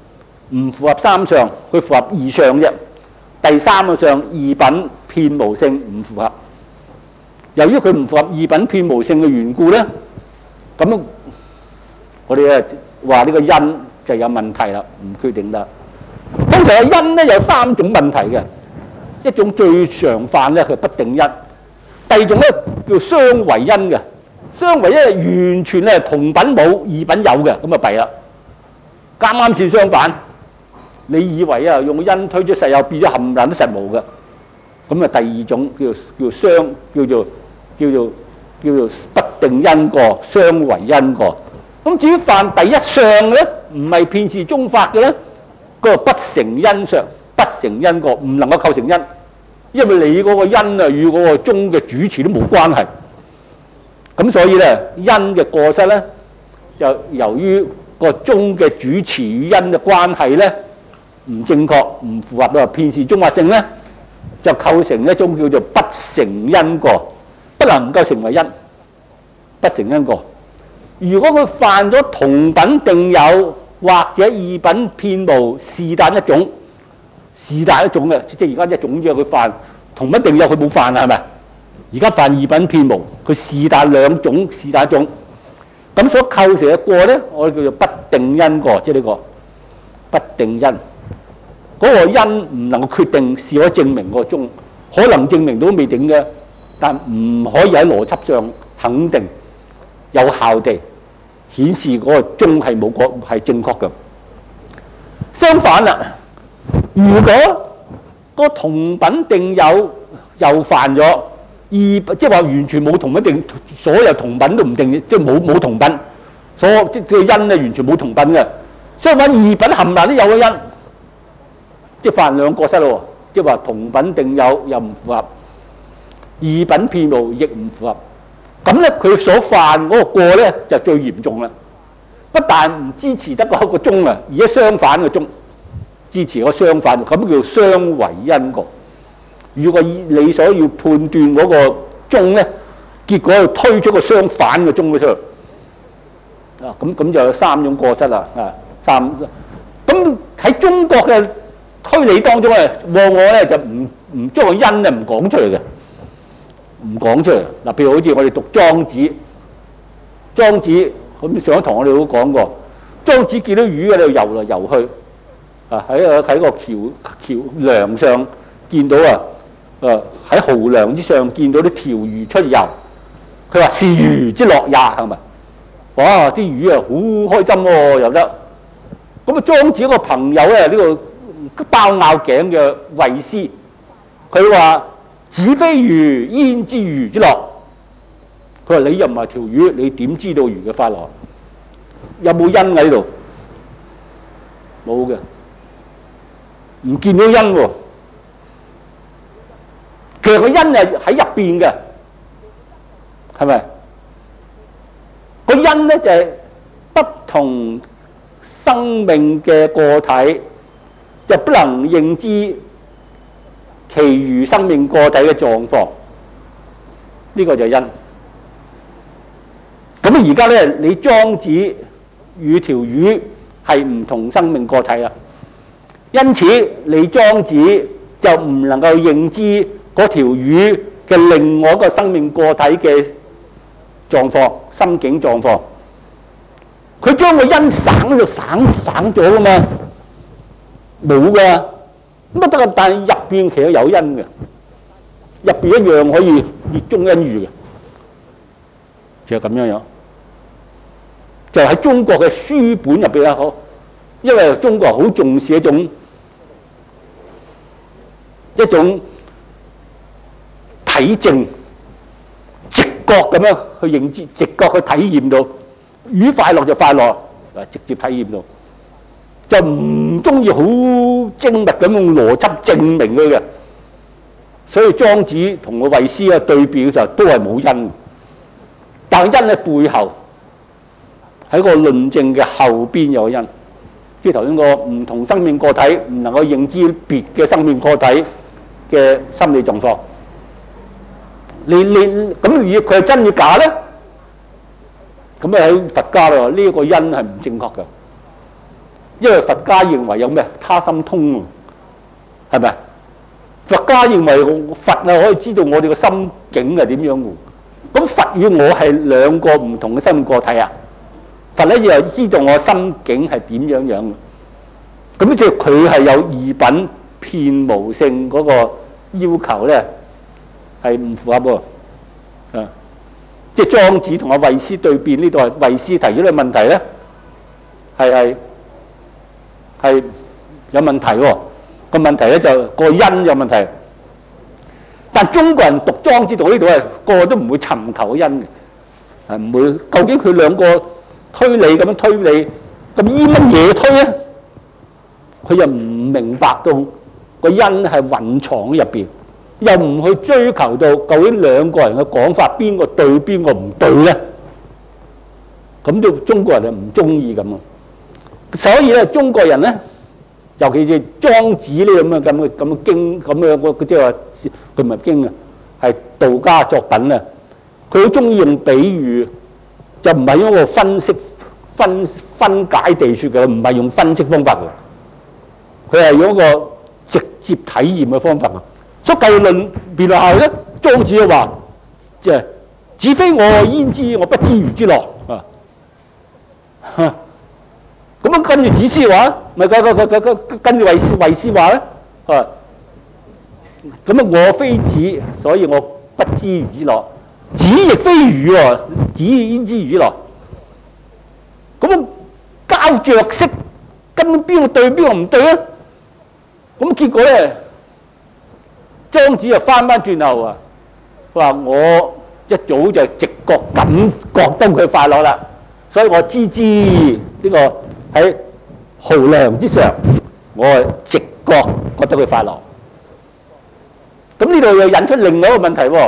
唔符合三相，佢符合二相啫。第三個相二品遍無性唔符合。由於佢唔符合二品遍無性嘅緣故咧，咁我哋啊話呢個因就有問題啦，唔決定得。通常嘅因咧有三種問題嘅，一種最常犯咧係不定因，第二種咧叫相違因嘅，相違因係完全咧同品冇，二品有嘅，咁啊弊啦，啱啱先相反。你以為啊用因推出實有，變咗冚唪唥都實無嘅，咁啊第二種叫叫相叫做叫做叫做不定因果、相違因果。咁至於犯第一相咧，唔係遍示中法嘅咧，嗰個不成因相、不成因果，唔能夠構成因，因為你嗰個因啊與嗰個中嘅主持都冇關係。咁所以咧因嘅過失咧，就由於個中嘅主持與因嘅關係咧唔正確，唔符合到遍示中法性咧，就構成一種叫做不成因果，不能夠成為因，不成因果。如果佢犯咗同品定有或者二品遍無是但一種，是但一種嘅，即係而家一種啫，佢犯同品定有佢冇犯啊，係咪？而家犯二品遍無，佢是但兩種，是但一種，咁所構成嘅過咧，我哋叫做不定因果，即係呢個不定因。嗰、那個因唔能夠決定是可證明個中，可能證明到未定嘅，但唔可以喺邏輯上肯定有效地顯示嗰個中係冇個係正確嘅。相反啦，如果個同品定有又犯咗二，即係話完全冇同品定，所有同品都唔定，即係冇冇同品，所即係因咧完全冇同品嘅。相反二品冚唪唥都有個因，即係犯兩過失咯。即係話同品定有又唔符合，二品遍無亦唔符合。咁咧佢所犯嗰個過咧就最嚴重啦，不但唔支持得嗰個中啊，而且相反嘅中支持個相反，咁叫相違因果。如果你所要判斷嗰個中咧，結果要推出個相反嘅中出嚟，啊咁咁就有三種過失啦，啊三咁喺中國嘅推理當中咧，往往咧就唔唔將個因咧唔講出嚟嘅。唔講出嚟嗱，譬如好似我哋讀莊子，莊子咁上一堂我哋都講過，莊子見到魚喺度游嚟游去，啊喺個喺個橋橋梁上見到啊，誒喺濠梁之上見到啲條魚出游，佢話是魚之樂也，係咪？哇！啲魚啊好開心喎，游得。咁啊，莊子個朋友咧呢個包拗頸嘅衛師，佢話。子非魚，焉知魚之樂？佢話你又唔係條魚，你點知道魚嘅快樂？有冇因喺呢度？冇嘅，唔見到因喎。其實個因係喺入邊嘅，係咪？個因咧就係、是、不同生命嘅個體就不能認知其餘生命個體嘅狀況，呢、這個就係因。咁而家咧，你莊子與條魚係唔同生命個體啦，因此你莊子就唔能夠認知嗰條魚嘅另外一個生命個體嘅狀況、心境狀況。佢將個因省就省省咗噶嘛，冇噶。乜得啊？但係入邊其實有因嘅，入邊一樣可以熱衷因遇嘅，就係咁樣樣。就喺中國嘅書本入邊啊，好，因為中國好重視一種一種體證、直覺咁樣去認知、直覺去體驗到，魚快樂就快樂，啊，直接體驗到。就唔中意好精密咁用邏輯證明佢嘅，所以莊子同個衛師啊對比嘅時候都係冇因，但係因喺背後，喺個論證嘅後邊有因，即係頭先個唔同生命個體唔能夠認知別嘅生命個體嘅心理狀況。你你咁而佢係真與假咧？咁啊喺佛家度呢個因係唔正確嘅。 因為佛家認為有咩他心通，係咪？佛家認為佛啊可以知道我哋嘅心境係點樣喎。咁佛與我係兩個唔同嘅生命個體啊。佛咧又知道我心境係點樣樣。咁即係佢係有二品遍無性嗰個要求咧，係唔符合喎。啊，即係莊子同阿惠施對辯呢度係惠施提出呢個問題咧，係係係有問題喎。個問題咧就個因有問題，但中國人讀莊子讀呢度係個個都唔會尋求因嘅，係唔會。究竟佢兩個推理咁樣推理，咁依乜嘢推咧？佢又唔明白到個因係蘊藏喺入邊，又唔去追求到究竟兩個人嘅講法邊個對邊個唔對咧？咁就中國人就唔中意咁啊。所以咧，中國人咧。尤其是莊子呢咁嘅咁嘅咁嘅經咁樣個，即係話佢唔係經啊，係道家作品啊。佢好中意用比喻，就唔係用個分析分分解地説嘅，唔係用分析方法嘅，佢係用一個直接體驗嘅方法啊。所以計論辯論下咧，莊子就話：即係子非我焉知我不知魚之樂啊！咁樣跟住子思話，咪佢佢佢佢佢跟住惠施惠施話咧，啊，咁啊我非子，所以我不知魚之樂。子亦非魚喎，子焉知魚之樂？咁啊交着式，根本邊個對邊個唔對啊？咁結果咧，莊子就翻翻轉頭啊，話我一早就直覺感覺到佢快樂啦，所以我知知呢、這個。喺毫量之上，我係直覺覺得佢快樂。咁呢度又引出另外一個問題喎。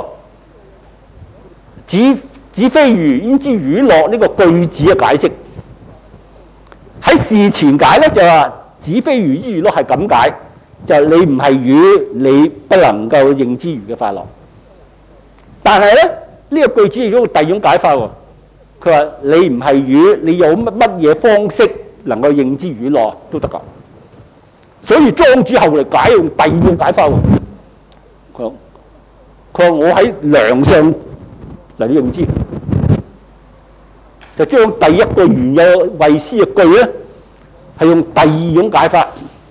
子子非魚，焉知魚樂？呢個句子嘅解釋喺事前解咧，就話子非魚，焉知魚樂係咁解，就係、是、你唔係魚，你不能夠認知魚嘅快樂。但係咧，呢、這個句子亦都第二種解法喎。佢話你唔係魚，你有乜乜嘢方式能夠認知魚樂都得㗎，所以莊子後嚟解用第二種解法喎。佢佢話我喺梁上嚟認知，就將第一個原有惠施嘅句咧，係用第二種解法，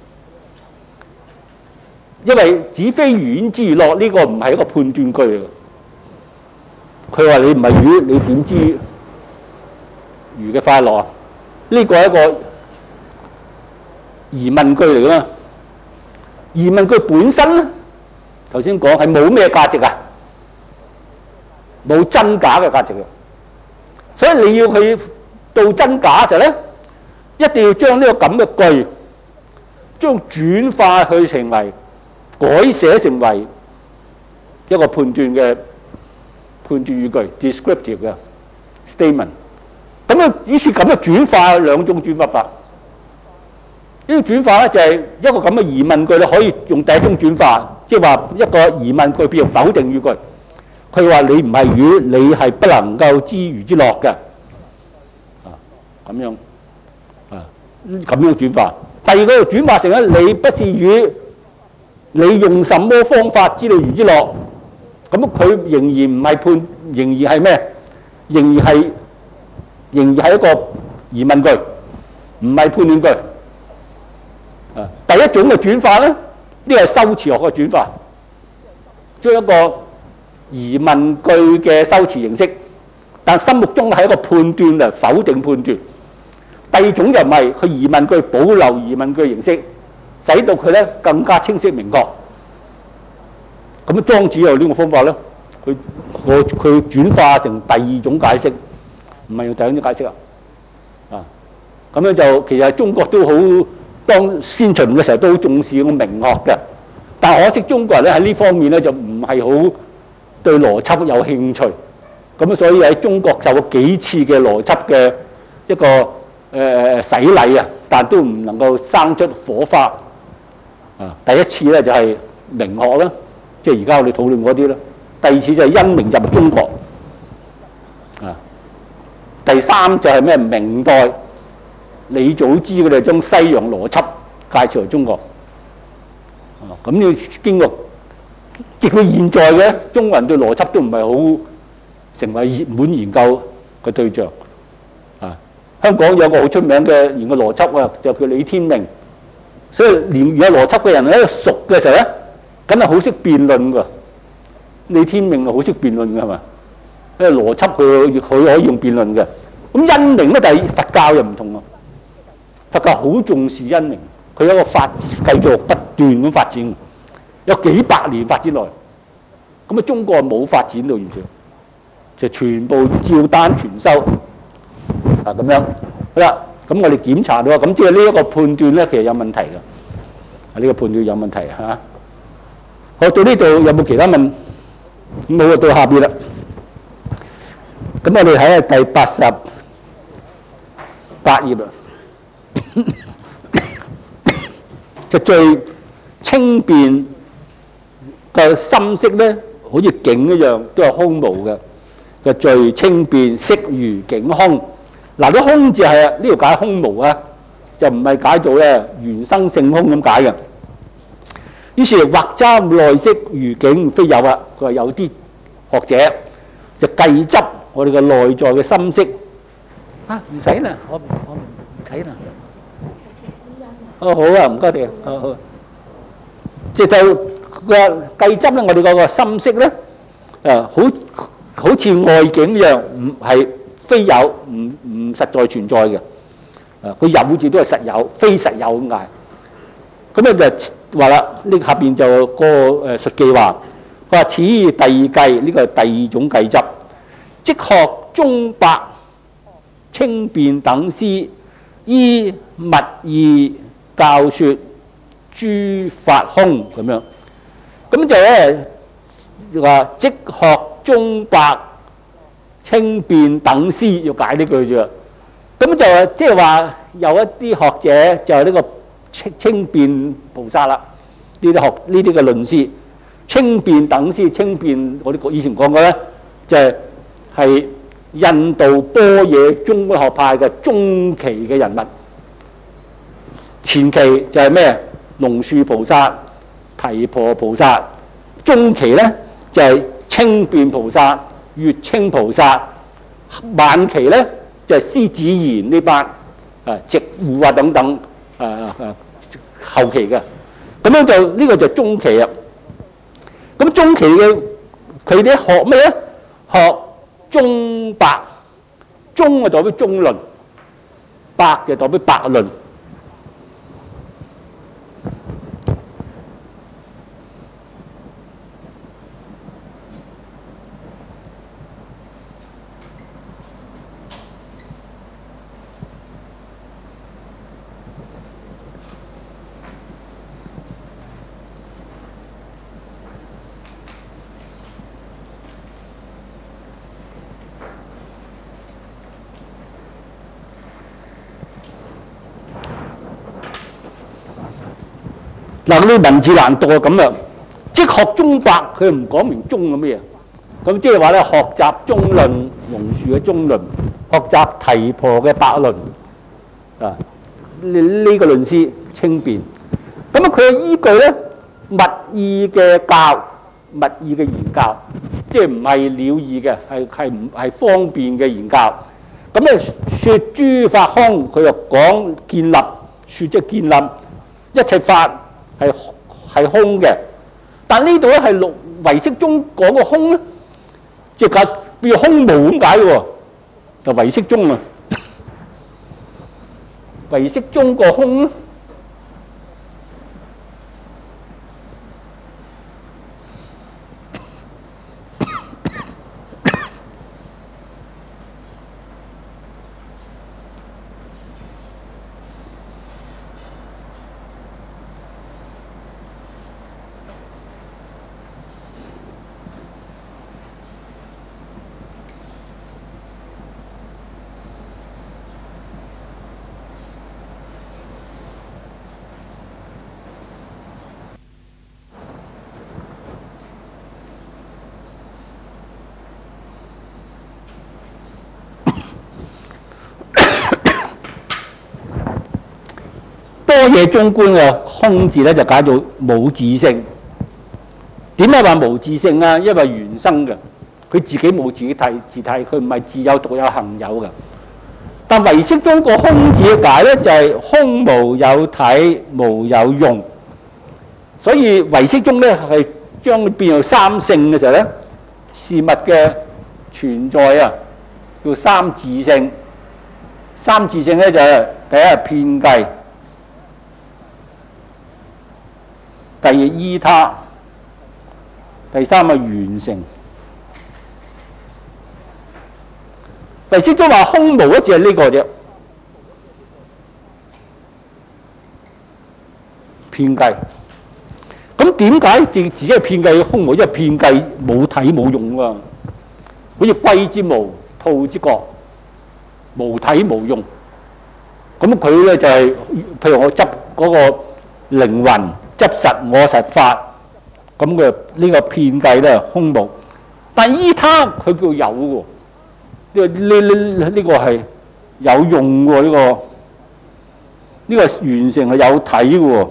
因為子非魚，焉知魚樂呢個唔係一個判斷句嚟嘅。佢話你唔係魚，你點知魚嘅快樂啊？呢個係一個疑問句嚟㗎嘛。疑問句本身咧，頭先講係冇咩價值啊，冇真假嘅價值嘅。所以你要佢到真假嘅時候咧，一定要將呢個咁嘅句，將轉化去成為改寫成為一個判斷嘅判斷語句 ，descriptive 嘅 statement。咁啊，於是咁嘅轉化兩種轉化法。呢種轉化咧就係一個咁嘅疑問句，你可以用第一種轉化，即係話一個疑問句變成否定語句。佢話你唔係魚，你係不能夠知魚之樂嘅。啊，咁樣啊，咁樣轉化。第二個轉化成咧，你不是魚，你用什麼方法知道魚之樂？咁佢仍然唔係判，仍然係咩？仍然係。仍然係一個疑問句，唔係判斷句。啊，第一種嘅轉化咧，呢個係修辭學嘅轉化，將一個疑問句嘅修辭形式，但心目中係一個判斷嚟否定判斷。第二種就唔係，佢疑問句保留疑問句形式，使到佢咧更加清晰明確。咁莊子有呢個方法咧，佢佢佢轉化成第二種解釋。唔係用第二種解釋啊，啊，咁樣就其實中國都好，當先秦嘅時候都好重視個名學嘅，但可惜中國人咧喺呢方面咧就唔係好對邏輯有興趣，咁所以喺中國受過幾次嘅邏輯嘅一個誒、呃、洗禮啊，但都唔能夠生出火花。啊，第一次咧就係、是、名學啦，即係而家我哋討論嗰啲啦。第二次就係因名入中國。啊。第三就係咩？明代李祖之佢哋將西洋邏輯介紹嚟中國。啊，咁要經過，直到現在嘅中國人對邏輯都唔係好成為熱門研究嘅對象。啊，香港有個好出名嘅研究邏輯啊，就叫李天命。所以連有邏輯嘅人喺度熟嘅時候咧，梗係好識辯論㗎。李天命啊，好識辯論㗎係嘛？因為邏輯佢佢可以用辯論嘅。咁因明咧，但係佛教又唔同喎。佛教好重視因明，佢有一個發繼續不斷咁發展，有幾百年發展落嚟。咁啊，中國冇發展到完全，就全部照單全收啊咁樣。好啦，咁我哋檢查到啊，咁即係呢一個判斷咧，其實有問題㗎。啊，呢個判斷有問題嚇。好，到呢度有冇其他問？冇啊，到下邊啦。咁我哋睇下第八十八頁啦。就最清辯嘅心識咧，好似境一樣，都係空無嘅。嘅最清辯識如境空。嗱，啲空字係啊，呢度解空無啊，就唔係解做咧原生性空咁解嘅。於是或執內識如境非有啊，佢話有啲學者就計執我哋嘅內在嘅心識啊，唔使啦，我我唔使啦。哦，好啊，唔該你。好好，即係就個計執咧，我哋嗰個心識咧，誒，好好似外境一樣，唔係非有，唔唔實在存在嘅。誒，佢有字都係實有，非實有咁解。咁咧就話啦，呢下邊就個誒述記話，佢話此第二計，呢個係第二種計執，即學中百清辯等師，依物義教說諸法空咁樣。咁就咧話即學中百清辯等師，要解呢句啫。咁就即係話有一啲學者就係呢個清清辯菩薩啦，呢啲學呢啲嘅論師，清辯等師，清辯我哋以前講過咧，就係、是、係印度般若中觀學派嘅中期嘅人物。前期就係咩？龍樹菩薩、提婆菩薩。中期咧就係、是、清辯菩薩、月清菩薩。晚期咧就係、是、獅子賢呢班啊，直護啊等等啊啊後期嘅。咁樣就呢、這個就中期啊。咁中期嘅佢哋學咩咧？學中百，中就代表中論，百就代表百論。嗱，嗰啲文字難讀啊，咁啊，即學中百，佢唔講明中嘅咩嘢，咁即係話咧，學習中論，龍樹嘅中論，學習提婆嘅百論，啊，呢、這個論師清辯，咁啊，佢嘅依據咧，物義嘅教，物義嘅言教，即係唔係了義嘅，係係唔係方便嘅言教，咁咧説諸法空，佢又講建立，説即係建立一切法。係係空嘅，但呢度咧係六唯識中講個空咧，即係解變咗空無咁解嘅喎，就唯識中啊，唯識中個空咧。 多野中觀嘅空字咧就解做冇自性。點解話無自性啊？因為原生嘅，佢自己冇自己體自體，佢唔係自有獨有行有嘅。但唯識中個空字嘅解咧就係、是、空無有體，無有用。所以唯識中咧係將佢變做三性嘅時候咧，事物嘅存在啊叫三自性。三自性咧就係、是、第一係遍計，第二依他，第三係緣成。唯識中話空無一字係呢個啫，遍計。咁點解自自己係遍計空無？因為遍計冇體冇用喎，好似龜之無，兔之角，無體無用。咁佢咧就係、是，譬如我執嗰個靈魂，執實我實法，咁嘅呢個遍計咧空無。但依他佢叫有喎，呢呢呢呢個係有用喎，呢、這個呢、這個完成係有體嘅喎。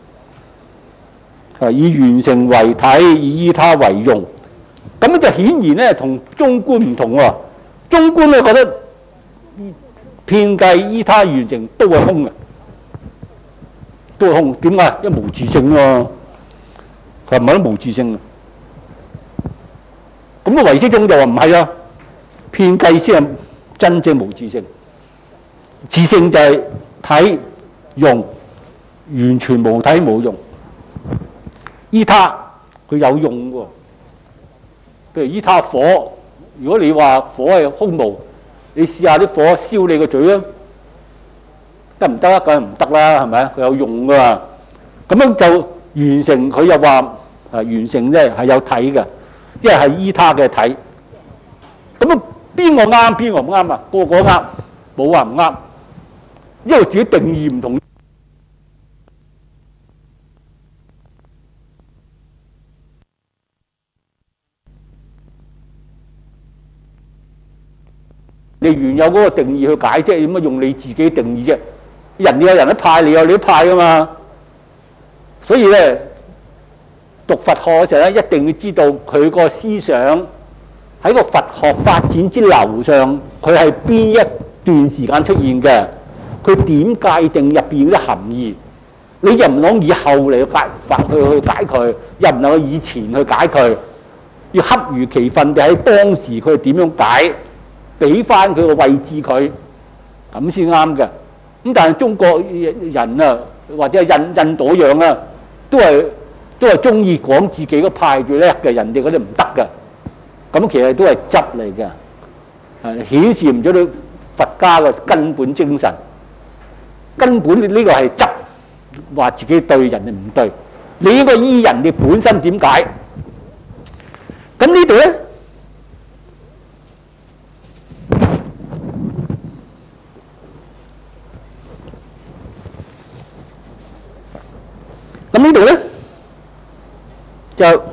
係以緣成為體，以依他為用，咁樣就顯然咧同中觀唔同喎。中觀咧覺得遍計依他緣成都係空嘅，都係空。點解？因為無自性喎，佢唔係都無自性嘅。咁啊唯識中就話唔係啊，遍計先係真正無自性，自性就係體用，完全無體無用。依他佢有用喎，譬如依他火，如果你話火係空無，你試下啲火燒你個嘴啊，得唔得啊？梗係唔得啦，係咪啊？佢有用㗎嘛。咁樣就完成，佢又話啊完成咧係有體嘅，因為係依他嘅體。咁啊邊個啱邊個唔啱啊？個個啱，冇話唔啱，因為自己定義唔同。你原有嗰個定義去解啫，點解用你自己定義啫？人有人一派，你有你一派噶嘛。所以咧，讀佛學嘅時候咧，一定要知道佢個思想喺個佛學發展之流上，佢係邊一段時間出現嘅，佢點界定入邊啲含義。你又唔能以後嚟解法去去解佢，又唔能夠以前去解佢，要恰如其分地喺當時佢點樣解。俾翻佢個位置佢，咁先啱嘅。咁但係中國人啊，或者係印印度樣啊，都係都係中意講自己個派最叻嘅，人哋嗰啲唔得嘅。咁其實都係執嚟嘅，係顯示唔到啲佛家嘅根本精神。根本呢個係執，話自己對人哋唔對，你應該依人哋本身點解。咁呢度咧？咁呢度咧就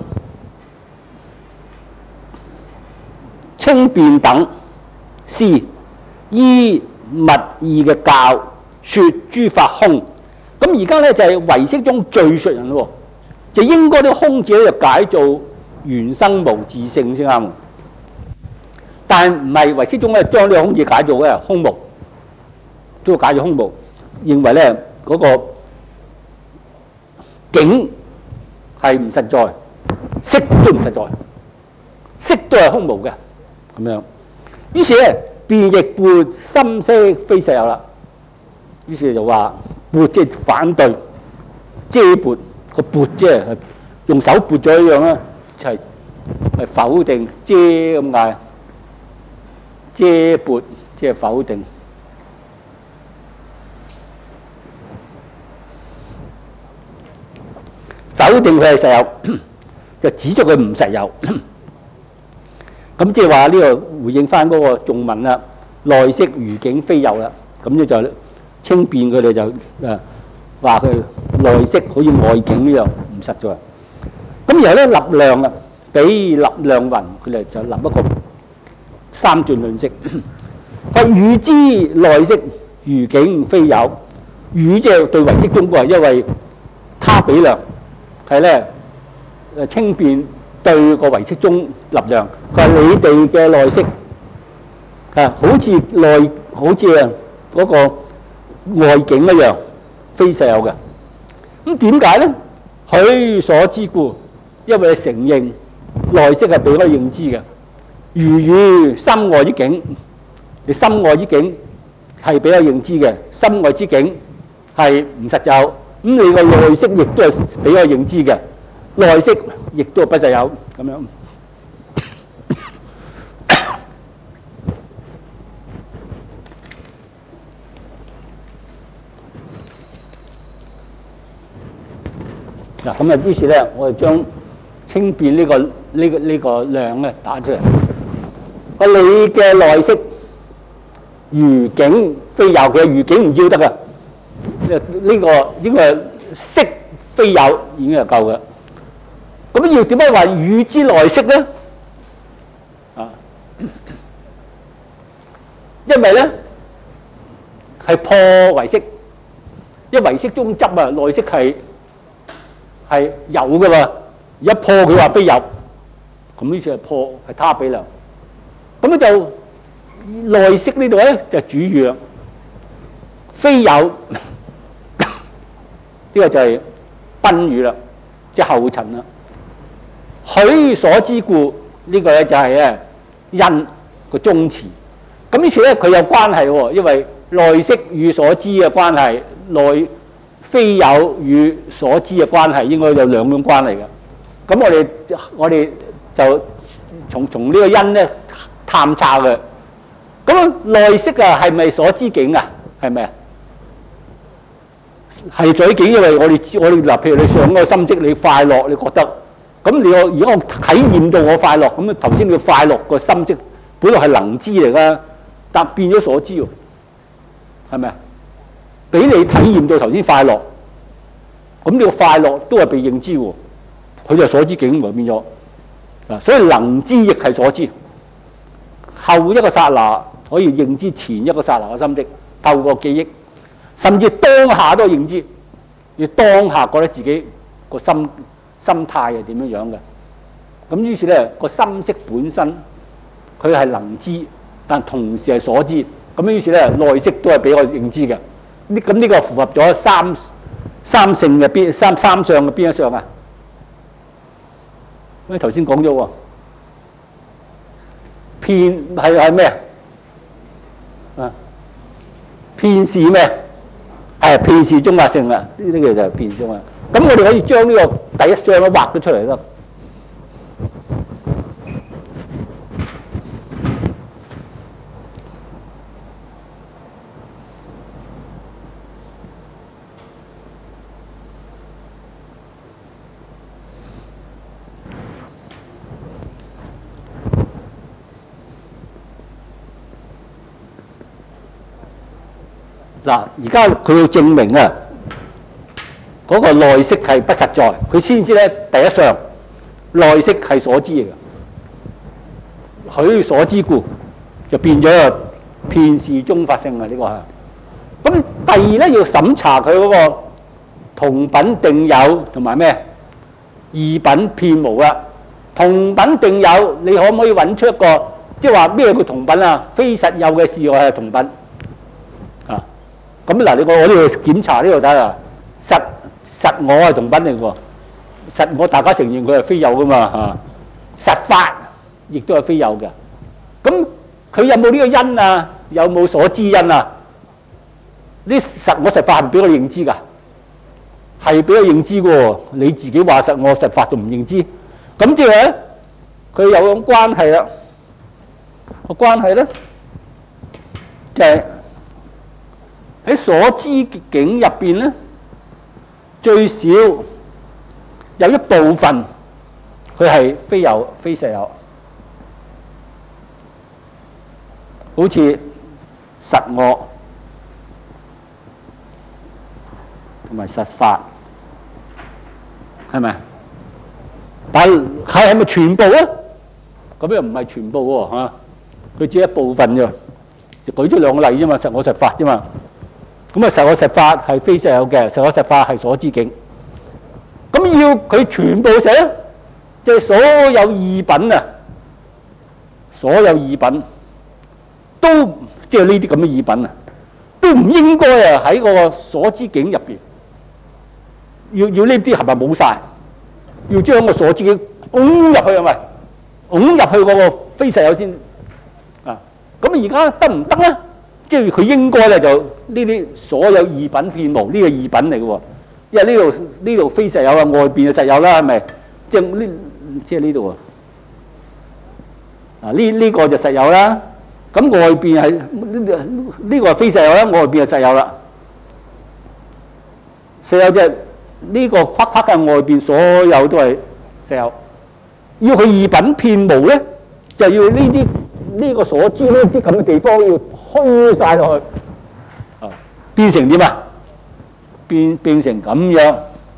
清辯等師依密意嘅教説諸法空。咁而家咧就係、是、唯識中敘述人喎，就應該啲空字咧就解做緣生無自性先啱。但係唔係唯識中咧將呢個空字解做咧空無，都解做空無，認為咧嗰、那個境係唔實在，色都唔實在，色都係空無嘅咁樣。於是咧，辯譯撥心識非實有啦。於是就話撥即係反對，遮撥個撥即係用手撥咗一樣啦，就係係否定遮咁解，遮撥即係否定。否定佢係實有，就指咗佢唔實有。咁即係話呢個回應翻嗰個頌文啦，內識如境非有啦。咁咧就清辯佢哋就誒話佢內識好似外境呢樣唔實在。咁然後咧立量啊，俾立量雲佢哋就立一個三轉論釋。佢語之內識如境非有， 與即係對唯識中觀，因為他比量係咧誒稱辯對個唯識中立量。佢話你哋嘅內識啊，好似內好似啊嗰個外境一樣，非實有嘅。咁點解咧？許所知故，因為承認內識係俾我認知嘅。如與心外之境，你心外之境係俾我認知嘅，心外之境係唔實有。咁你個內識亦都係俾我認知嘅，內識亦都係不實有咁樣。嗱，咁啊，於是咧，我哋將稱辯呢個呢、呢個呢、呢個量咧打出嚟。個你嘅內識如境非有嘅，如境唔要得㗎。呢、呢個呢、呢個識非有已經係夠嘅。咁要點解話與之內識咧？啊，因為咧係破唯識，因為唯識中執啊，內識係係有㗎嘛。一破佢話非有，咁呢次係破係他比量。咁咧就內識呢度咧就主語啦，非有呢個就係賓語啦，即係後塵啦。許所知故呢個咧就係咧因個宗詞。咁呢次咧佢有關係喎，因為內識與所知嘅關係，內非有與所知嘅關係應該有兩種關係嘅。咁我哋我哋就從從呢個因咧探查嘅。咁內識啊係咪所知境啊？係咪啊？係所知境，因為我哋知我哋嗱，譬如你上個心識，你快樂，你覺得咁你我如果我體驗到我快樂，咁啊頭先你快樂個心識本來係能知嚟㗎，但變咗所知喎，係咪啊？俾你體驗到頭先快樂，咁你個快樂都係被認知喎。佢就係所知境喎，變咗嗱，所以能知亦係所知。後一個剎那可以認知前一個剎那嘅心識，透過記憶，甚至當下都係認知。要當下覺得自己個心心態係點樣樣嘅。咁於是咧個心識本身佢係能知，但同時係所知。咁於是咧內識都係俾我認知嘅。呢咁呢個符合咗三三性嘅邊三三相嘅邊一相啊？咁頭先講咗喎，遍係係咩啊？遍是咩？係遍是中法性啦，呢呢個就係遍中啊。咁我哋可以將呢個第一相都畫咗出嚟咯。嗱，而家佢要證明啊，嗰個內識係不實在，佢先知咧第一相內識係所知嚟嘅，許所知故就變咗遍是中法性啊！呢個係。咁第二咧要審查佢嗰個同品定有同埋咩異品遍無啦。同品定有，你可唔可以揾出一個即係話咩叫同品啊？非實有嘅事我係同品。咁嗱，你我我都要檢查呢度睇下，實實我係同品嚟喎，實我大家承認佢係非有噶嘛嚇，實法亦都係非有嘅。咁佢有冇呢個因啊？有冇所知因啊？呢實我實法係唔俾我認知㗎，係俾我認知嘅喎。你自己話實我實法就唔認知，咁即係咧，佢有種關係啦。個關係咧就係、是。喺所知境入邊咧，最少有一部分佢係非有非實有，好似實我同埋實法，係咪？但係係咪全部咧？咁又唔係全部喎嚇，佢只係一部分啫。就舉咗兩個例啫嘛，實我實法啫嘛。 咁啊實有實法係非實有嘅，實有實法係所知境。咁要佢全部寫，即係所有異品啊，所有異品都即係呢啲咁嘅異品啊，都唔應該啊喺個所知境入邊。要要呢啲係咪冇晒？要將個所知境拱入去係咪？拱入去嗰個非實有先啊！咁而家得唔得咧？即係佢應該咧就呢啲所有異品遍無，呢個異品嚟嘅喎。因為呢度呢度非實有啊，外邊就實有啦，係咪？即係呢即係呢度啊！啊呢呢個就實有啦。咁外邊係呢呢個係非實有啦，外邊就實有啦。實有即係呢個框框嘅外邊所有都係實有。要佢異品遍無咧，就要呢啲呢個所知呢啲咁嘅地方要虛晒落去，啊，變成點啊？變變成咁樣，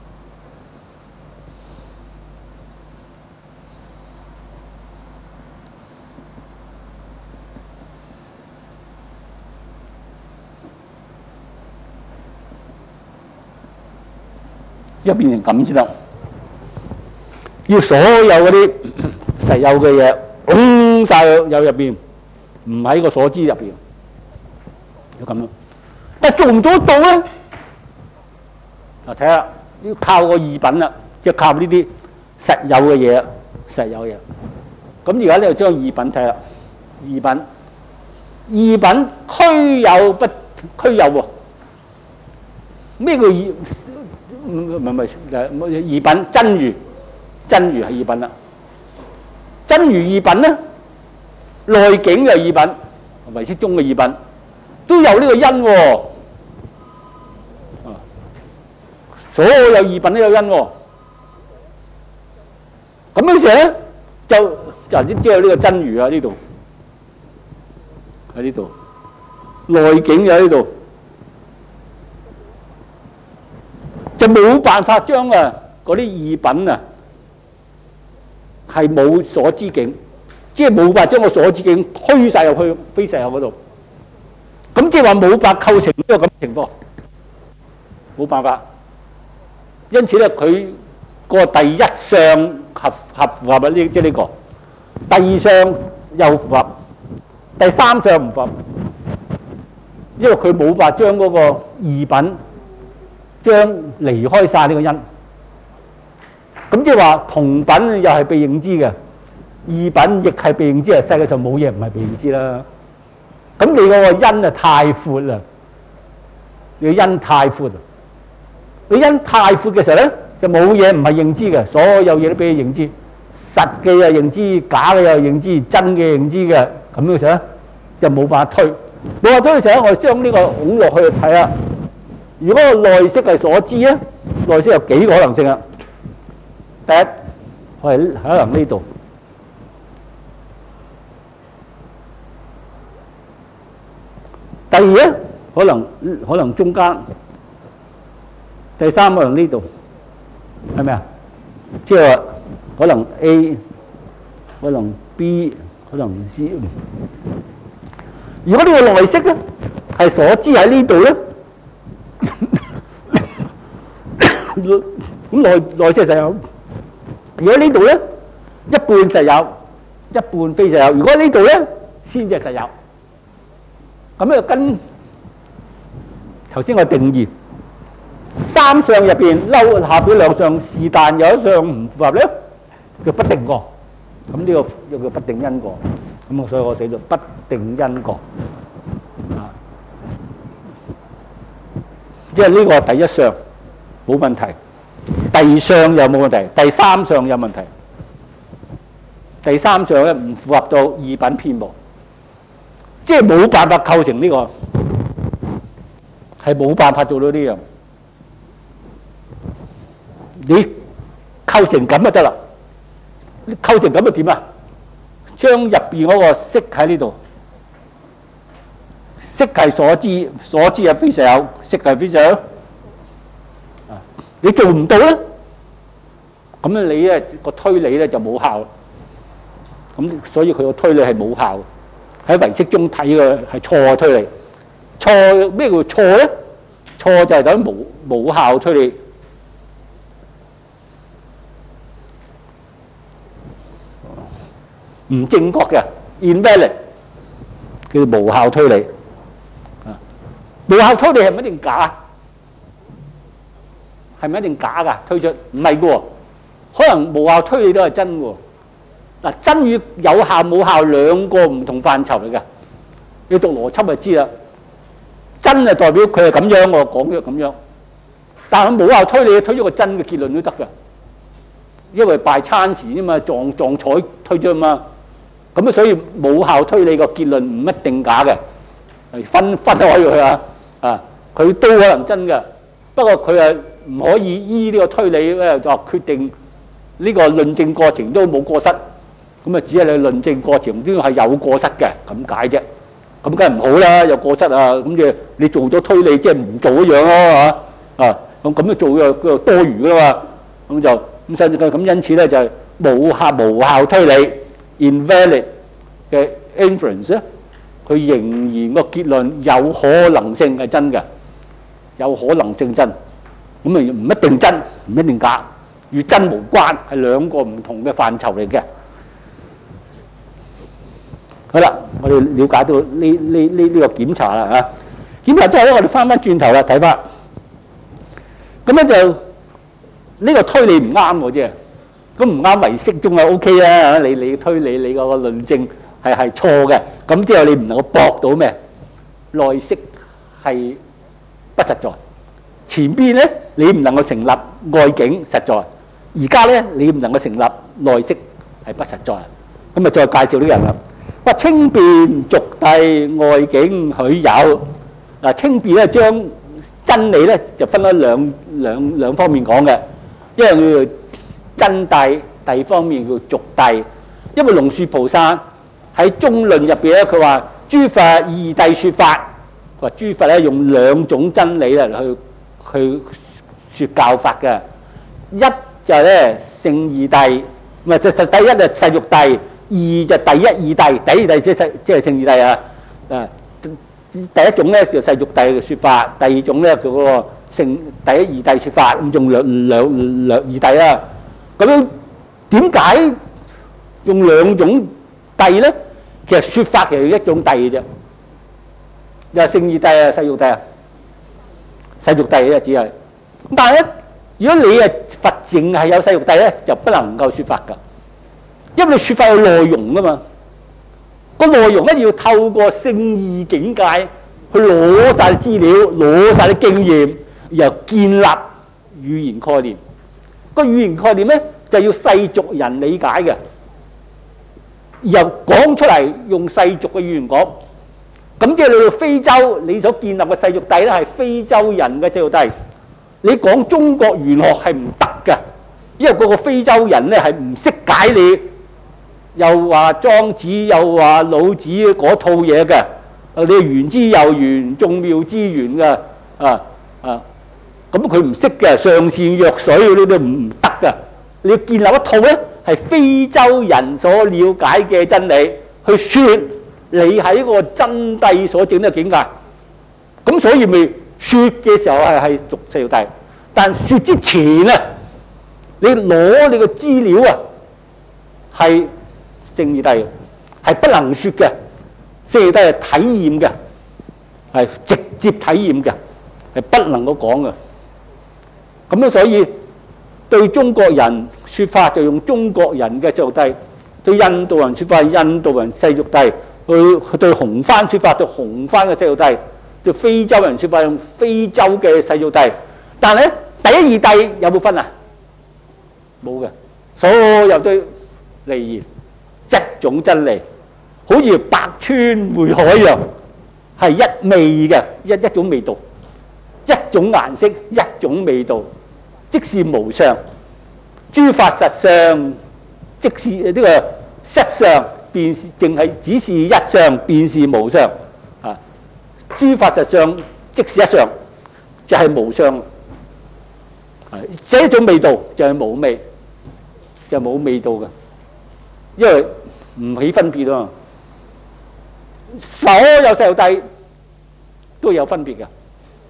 要變成咁先得。要所有嗰啲實有嘅嘢，拱晒有入邊，唔喺個所知入邊，要咁樣。但做唔做得到咧？嗱，睇下要靠個異品啦，即係靠呢啲實有嘅嘢，實有嘢。咁而家咧就將異品睇下，異品，異品虛有不虛有喎？咩叫異？唔唔唔係異品真如。真如係異品啦，真如異品咧，內境嘅異品，唯識中嘅異品，都有呢個因喎、哦。啊，所有異品都有因喎、哦。咁樣時咧，就就只有呢個真如啊呢度，喺呢度，內境就喺呢度，就冇辦法將啊嗰啲異品啊。係冇所知境，即係冇法將個所知境推晒入去非實有嗰度。咁即係話冇法構成呢個咁嘅情況，冇辦法。因此咧，佢個第一相合合符合啊，呢即係呢個。第二相又符合，第三相唔符合，因為佢冇法將嗰個異品將離開晒呢個因。咁即係話同品又係被認知嘅，異品亦係被認知嘅。世界上冇嘢唔係被認知啦。咁你嗰個因啊太闊啦，你個因太闊啦。你因太闊嘅時候咧，就冇嘢唔係認知嘅，所有嘢都俾你認知，實嘅又認知，假嘅又認知，真嘅認知嘅，咁嘅時候咧就冇辦法推。冇辦法推嘅時候，我哋將呢個拱落去睇下。如果個內識係所知咧，內識有幾個可能性啊？第一，係可能呢度；第二咧，可能可能中間；第三可能呢度，係咪啊？即係話可能 A， 可能 B， 可能 C。如果呢個內識咧係所知喺呢度咧，咁內內識就有。如果呢度咧，一半實有，一半非實有。如果呢度咧，先至係實有。咁咧跟頭先我定義，三相入邊嬲下邊兩相，是但有一相唔符合咧，叫不定過。咁呢個又叫不定因果。咁所以我寫咗不定因果。啊，即係呢個第一相冇問題。第二相又冇問題，第三相有問題。第三相咧唔符合到異品遍無，即係冇辦法構成呢個，係冇辦法做到呢樣。你構成咁就得啦，你構成咁就點啊？將入邊嗰個識喺呢度，識係所知，所知係非實有，識係非實有。你做唔到咧，咁咧你咧個推理咧就冇效，咁所以佢個推理係冇效，喺唯識中睇嘅係錯嘅推理。錯咩叫錯咧？ 錯就係等於無無效推理。唔正確嘅 invalid 叫無效推理。啊，無效推理係咪一定假？係咪一定假㗎？推出唔係嘅喎，可能無效推理都係真喎。嗱，真與有效冇效兩個唔同範疇嚟嘅。你讀邏輯就知啦。真係代表佢係咁樣，我講咗咁樣。但係無效推理推咗個真嘅結論都得㗎，因為拜參時啫嘛，撞撞彩推咗嘛。咁啊，所以無效推理個結論唔一定假嘅，係分分開佢啊啊，佢都可能真嘅。不過佢係唔可以依呢個推理咧就決定呢個論證過程都冇過失。咁啊，只係你論證過程都係有過失嘅咁解啫。咁梗係唔好啦，有過失啊！咁嘅你做咗推理，即係唔做一樣咯嚇啊！咁咁樣做嘅佢多餘噶嘛，咁就咁甚至咁因此咧就係無效無效推理 invalid 嘅 inference 咧，佢仍然個結論有可能性係真嘅，有可能性真，咁啊唔一定真，唔一定假，與真無關，係兩個唔同嘅範疇嚟嘅。好啦，我哋了解到呢呢呢呢個檢查啦嚇，檢查之後咧，我哋翻翻轉頭啦，睇翻，咁咧就呢個推理唔啱喎啫，咁唔啱唯識仲係 O K 啦嚇，你你推理你個論證係係錯嘅，咁之後你唔能夠駁到咩？內識係不實在，前邊咧你唔能夠成立外境實在，而家咧你唔能夠成立內識係不實在，咁啊再介紹呢個人啦。話稱辯俗諦外境許有，嗱稱辯咧將真理咧就分咗兩兩兩方面講嘅，一樣叫真諦，第二方面叫俗諦。因為龍樹菩薩喺中論入邊咧，佢話諸佛二諦說法，話諸佛咧用兩種真理咧去去説教法嘅，一就係咧聖二諦，唔係就就第一就世俗諦。二就第一二諦，第一二諦即係即係聖二諦啊！啊，第一種咧就世俗諦嘅説法，第二種咧叫嗰個聖第一二諦説法，咁仲兩兩兩二諦啦。咁樣點解用兩種諦咧？其實説法其實一種諦嘅啫，又係聖二諦啊，世俗諦啊，世俗諦嘅只係。但係咧，如果你係佛淨係有世俗諦咧，就不能夠説法㗎。因為你説法有內容噶嘛，個內容咧要透過聖義境界去攞晒啲資料，攞晒啲經驗，然後建立語言概念。個語言概念咧就要世俗人理解嘅，然後講出嚟用世俗嘅語言講。咁即係你到非洲，你所建立嘅世俗諦咧係非洲人嘅世俗諦，你講中國玄學係唔得嘅，因為個個非洲人咧係唔識解你。又話莊子，又話老子嗰套嘢嘅，你玄之又玄，眾妙之玄嘅，啊啊，咁佢唔識嘅，上善若水呢啲唔得嘅。你要建立一套咧，係非洲人所了解嘅真理，去説你喺個真諦所整嘅境界。咁所以咪説嘅時候係係俗世俗諦，但説之前咧，你攞你個資料啊，係。聖二諦係不能説嘅，聖二諦係體驗嘅，係直接體驗嘅，係不能夠講嘅。咁樣所以對中國人説法就用中國人嘅世俗諦，對印度人説法印度人世俗諦，去對紅番説法對紅番嘅世俗諦，對非洲人説法用非洲嘅世俗諦。但係咧第一二諦有冇分啊？冇嘅，所有都離言。一種真理，好似百川匯海一樣，係一味嘅一一種味道，一種顏色，一種味道，即是無相。諸法實相，即是呢個實相，便是淨係只是一相，便是無相。啊，諸法實相，即是一相，就係、是、無相。係這一種味道就係無味，就冇、是、味道嘅。因為唔起分別啊，所有世俗諦都有分別嘅，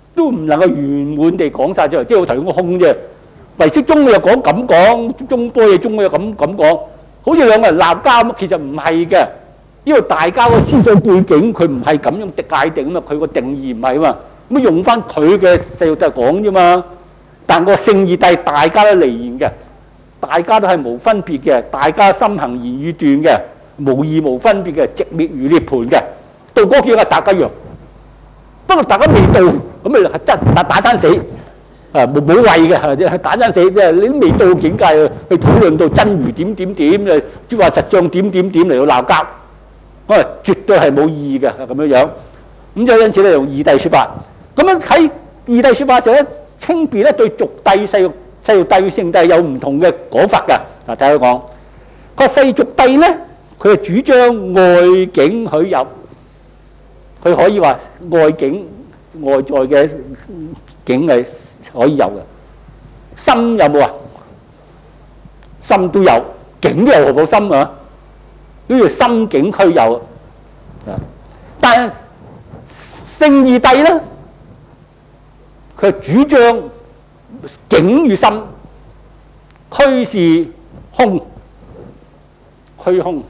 都唔能夠圓滿地講晒出嚟，即係我頭先個空啫。唯識宗又講咁講，中般嘢宗又咁咁講，好似兩個人鬧交咁，其實唔係嘅，因為大家個思想背景佢唔係咁樣界定啊嘛，佢個定義唔係啊嘛，咁用翻佢嘅世俗諦講啫嘛。但個聖義諦大家都離言嘅，大家都係無分別嘅，大家心行言語斷嘅，無義無分別嘅，寂滅如涅槃嘅，到嗰幾個大家一樣。不過大家未到，咁咪係真打打親死，啊冇冇謂嘅，即係打親死，即係你都未到境界去討論到真如點點點誒，即係話實相點點點嚟到鬧交，啊絕對係冇意義嘅咁樣樣。咁就因此咧用義諦説法，咁樣喺義諦説法就咧稱別咧對俗諦、世俗世俗諦與聖諦有唔同嘅講法㗎。嗱睇佢講，個世俗諦咧，佢係主張外境許有。佢可以話外境外在嘅境係可以有嘅，心有冇啊？心都有，境都有，何況心啊？呢個心境俱有啊！但係聖義諦咧，佢主張境與心俱是空，虛空。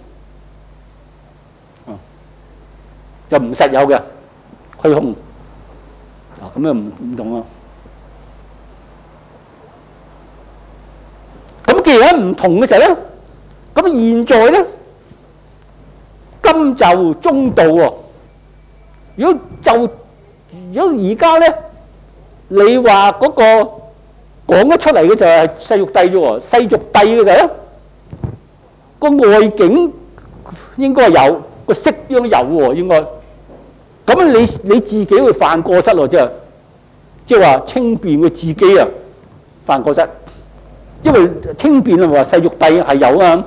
就唔實有嘅虛空啊，咁樣唔唔同啊。咁既然唔同嘅時候咧，咁現在咧，今就中道喎。如果就如果而家咧，你話嗰個講得出嚟嘅就係世俗諦啫喎，世俗諦嘅時候咧，個外境應該係有，個色應該有喎，應該。咁你你自己會犯過失咯，即係即係話稱辯佢自己啊犯過失，因為稱辯啊話世俗諦係有啊，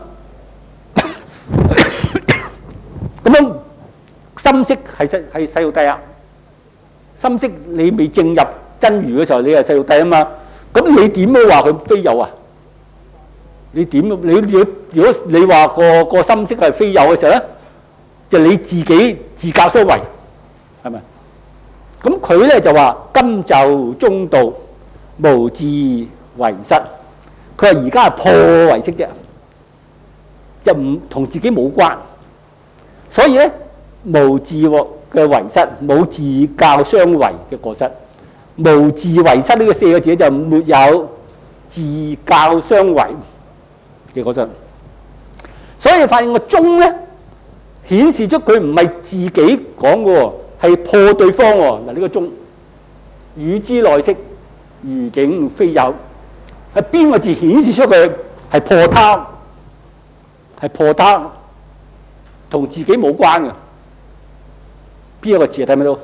咁樣心識係世係世俗諦啊，心識你未正入真如嘅時候，你係世俗諦啊嘛，咁你點樣話佢非有啊？你點你如果如果你話個個心識係非有嘅時候咧，就你自己自格所為。係咪？咁佢咧就話今就中道無自唯識，佢話而家係破唯識啫，就唔同自己冇關。所以咧無自嘅唯識，冇自教相違嘅過失。無自唯識呢個四個字就沒有自教相違嘅過失。所以發現個中咧顯示出佢唔係自己講嘅喎。係破對方喎，嗱呢個中與之內識如境非有，係邊個字顯示出佢係破他？係破他，同自己冇關嘅。邊一個字睇唔睇到？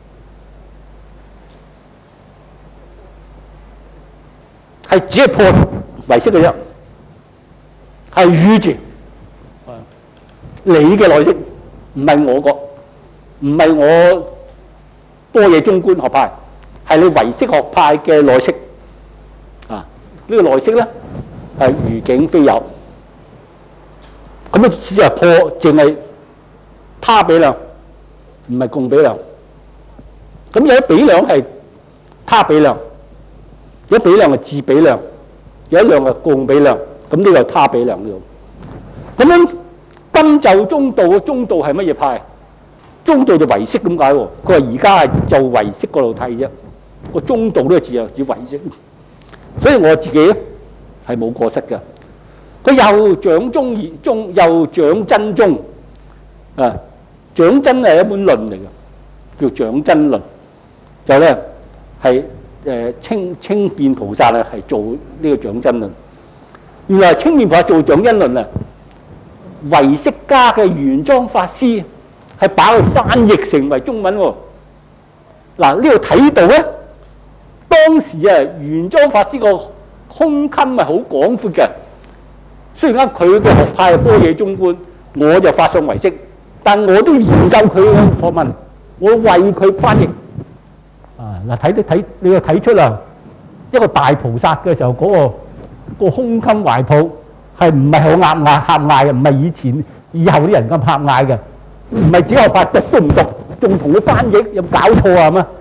係只係破唯識嘅啫，係與字，你嘅內識，唔係我個。唔係我般若中觀學派，係你唯識學派嘅內識啊！呢、這個內識咧係如境非有，咁啊只係破，淨係他比量，唔係共比量。咁有啲比量係他比量，有啲比量係自比量，有一量係共比量。咁呢個係他比量呢度。咁樣今就中道嘅中道係乜嘢派？中道就唯識咁解喎，佢話而家係就唯識嗰度睇啫，個中道呢個字啊指唯識，所以我自己咧係冇過失㗎。佢又講中而中，又講真中啊，講真係一本論嚟嘅，叫講真論，就咧係誒稱稱辯菩薩啊係做呢個講真論。原來稱辯菩薩做講真論啊，唯識家嘅玄奘法師。係把佢翻譯成為中文喎。嗱呢度睇到咧，當時啊玄奘法師個胸襟係好廣闊嘅。雖然啱佢嘅學派係般若中觀，我就法相唯識，但我都研究佢嘅學問，我為佢翻譯。啊嗱睇都睇，你又睇出啦，一個大菩薩嘅時候嗰、那個、那個胸襟懷抱係唔係好狹隘狹隘嘅，唔係以前以後啲人咁狹隘嘅。唔係只學法讀都唔讀，仲同佢翻譯，有搞錯啊嘛？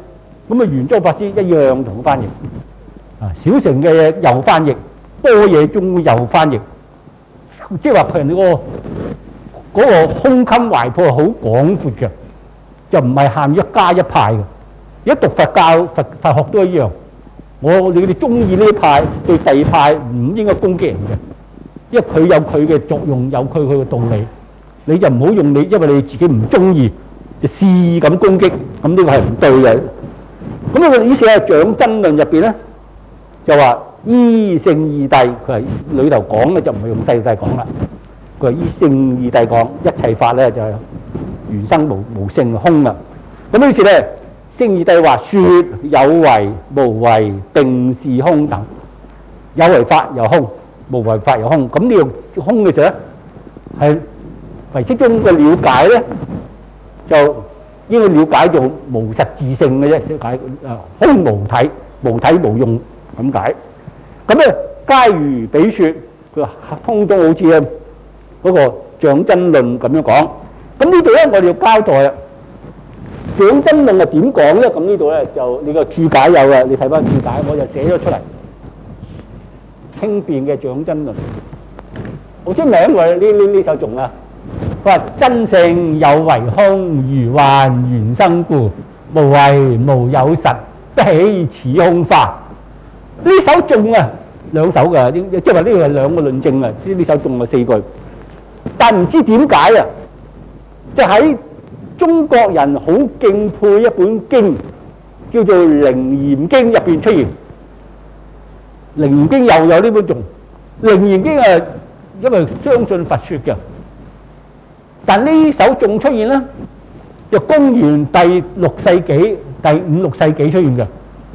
咁啊玄奘法師一樣同佢翻譯。啊，小乘嘅又翻譯，般若宗又翻譯，即係話佢人哋個嗰個胸襟懷抱係好廣闊嘅，就唔係限一家一派嘅。一讀佛教佛佛學都一樣。我你哋中意呢一派，對第二派唔應該攻擊人嘅，因為佢有佢嘅作用，有佢佢嘅道理，你就唔好用你，因為你自己唔中意就肆意咁攻擊，咁呢個係唔對嘅。咁呢個意思係《掌真論》入邊咧，就話依聖義諦，佢係裏頭講嘅就唔係用世諦講啦，佢係依聖義諦講，一切法咧就係緣生無無性空啊。咁於是咧。聖義諦話説有為無為並是空等，有為法又空，無為法又空。咁呢個空嘅時候咧，係唯識中嘅了解咧，就應該了解做無實自性嘅啫，了解啊空無體，無體無用咁解。咁咧，皆如彼説，佢通通好似啊嗰個掌真論咁樣講。咁呢度咧，我哋要交代啊。掌真論係點講咧？咁呢度咧就你個註解有嘅，你睇翻註解，我就寫咗出嚟。輕便嘅掌真論，好出名喎！呢呢呢首頌啊，佢話真性有為空，如幻緣生故，無為無有實，不起此空花。呢首頌啊，兩首嘅，即係話呢個係兩個論證啊。呢呢首頌係四句，但唔知點解啊，就喺中國人好敬佩一本經，叫做《楞嚴經》入邊出現。《楞嚴經》又有呢本頌，《楞嚴經》係因為相信佛説嘅，但呢首頌出現咧，就公元第六世紀、第五六世紀出現嘅，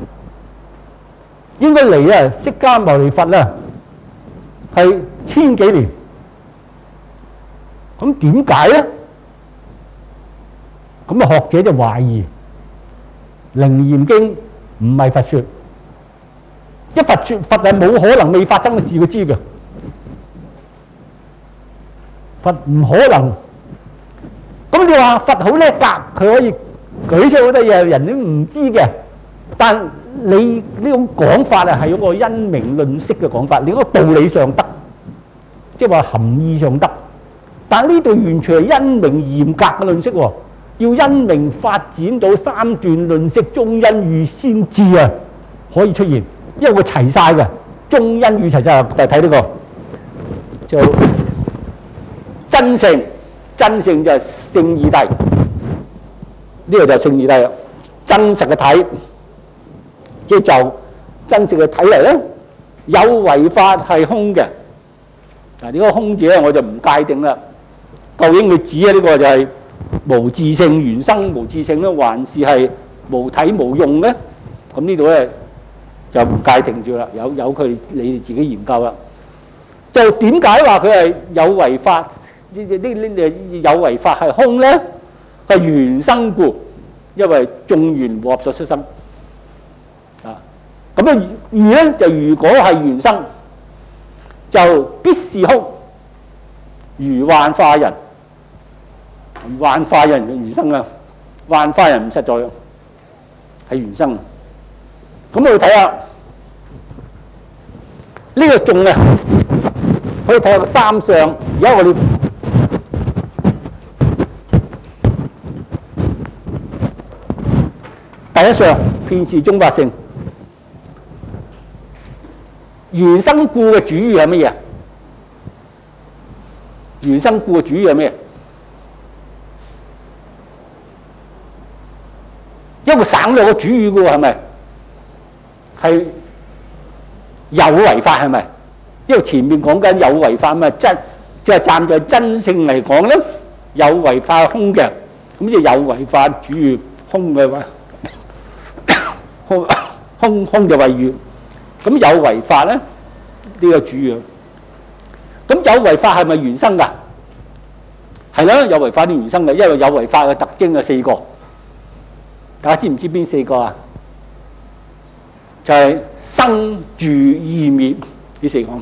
應該嚟啊釋迦牟尼佛啦，係千幾年。咁點解咧？咁啊，學者就懷疑《楞嚴經》唔係佛説，一佛説佛係冇可能未發生嘅事，佢知嘅。佛唔可能。咁你話佛好叻㗎，佢可以舉出好多嘢，人都唔知嘅。但你呢種講法啊，係一個因明論釋嘅講法，你嗰個道理上得，即係話含義上得。但呢度完全係因明嚴格嘅論釋喎。要因明發展到三段論釋中因與先至啊，可以出現，因為佢齊晒嘅，中因與齊晒。就睇呢個就真性，真性就係聖義諦，呢個就係聖義諦，真實嘅體，即係就真實嘅體嚟咧，有為法係空嘅。嗱，呢個空字咧，我就唔界定啦，究竟佢指嘅呢個就係無自性緣生無自性咧，還是係無體無用咧？咁呢度咧就唔界定住啦，有有佢你哋自己研究啦。就點解話佢係有為法？呢呢呢有為法係空咧？係緣生故，因為眾緣和合所出生啊。咁啊，如咧就如果係緣生，就必是空，如幻化人。幻化人嘅緣生啊，幻化人唔實在，係緣生。咁我哋睇下呢個頌啊，可以睇下個三相。而家我哋第一相，遍是中法性。緣生故嘅主語係乜嘢？緣生故嘅主語係咩？因為省略個主語嘅喎，係咪？係有為法係咪？因為前面講緊有為法嘛，真即係站在真性嚟講咧，有為法係空嘅，咁就有為法主語空嘅話，空空空就為語，咁有為法咧呢、呢個主語，咁有為法係咪緣生㗎？係啦，有為法啲緣生嘅，因為有為法嘅特徵係四個。大家知唔知邊四個啊？就係、是、生住異滅呢四個。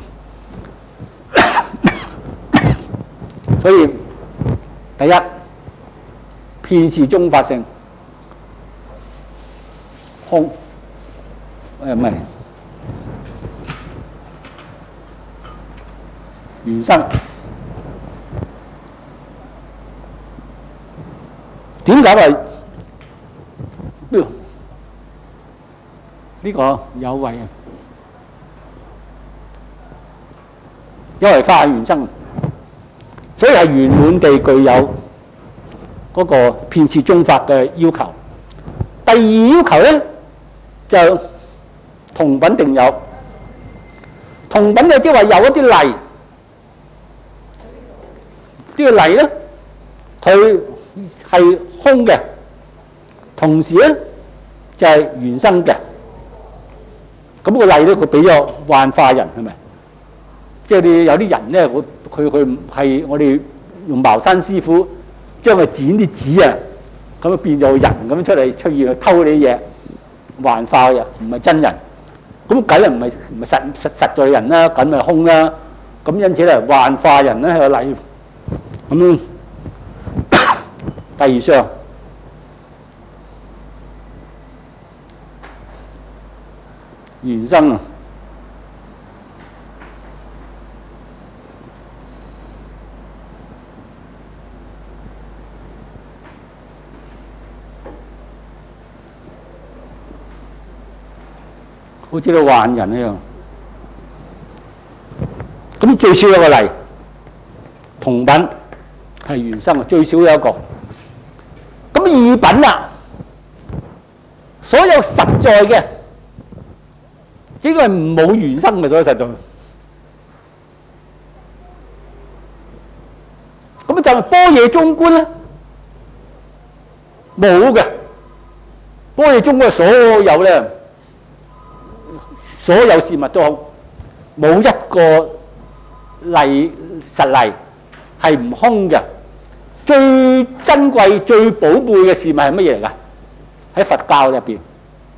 所以第一，遍是中法性。
空，誒唔係原生。點解話呢個有為啊？有為法係原生，所以係圓滿地具有嗰個遍徹中法嘅要求。第二要求咧就同品定有，同品就即係話有一啲例，呢個例咧佢係空嘅，同時咧就係原生嘅。咁個例咧佢俾咗幻化人係咪？即係你有啲人咧，佢佢佢係我哋用茅山師傅將佢剪啲紙啊，咁啊變做人咁出嚟出現去偷你啲嘢，幻化嘅唔係真人。咁梗係唔係唔係實實實在人啦，梗係空啦。咁因此咧，幻化人咧係個例。咁第二章原生啊。好似個幻人一樣，咁最少有個例，同品係原生啊，最少有一個。咁異品啦，所有實在嘅，應該係冇原生嘅所有實在。咁就係般若中觀咧，冇嘅。般若中觀所有咧。所有事物都好，冇一個例實例係唔空嘅。最珍貴、最寶貝嘅事物係乜嘢嚟㗎？喺佛教入邊，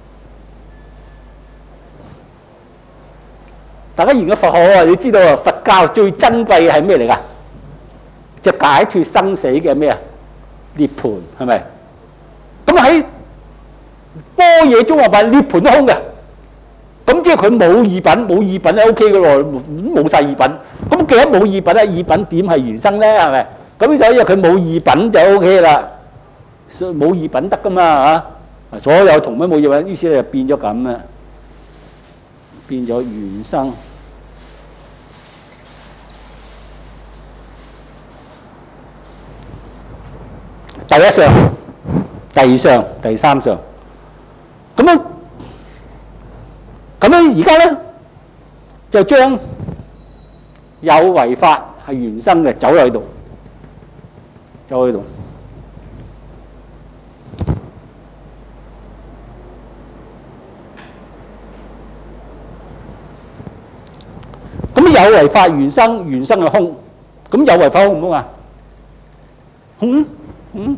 大家研究佛學啊，你知道啊，佛教最珍貴嘅係咩嚟㗎？就解脫生死嘅咩啊？涅槃係咪？咁喺般若中學品，涅槃都空嘅。咁即係佢冇異品，冇異品咧 O K 嘅喎，冇曬異品。咁既然冇異品咧，異品點係原生咧？係咪？咁所以佢冇異品就 O K 啦，冇異品得噶嘛嚇。所有同品冇異品，於是咧就變咗咁啦，變咗原生。第一相、第二相、第三相，咁樣。咁樣而家咧就將有為法係原生嘅走喺度，走喺度。咁有為法原生，原生係空。咁有為法空唔空啊？空，嗯。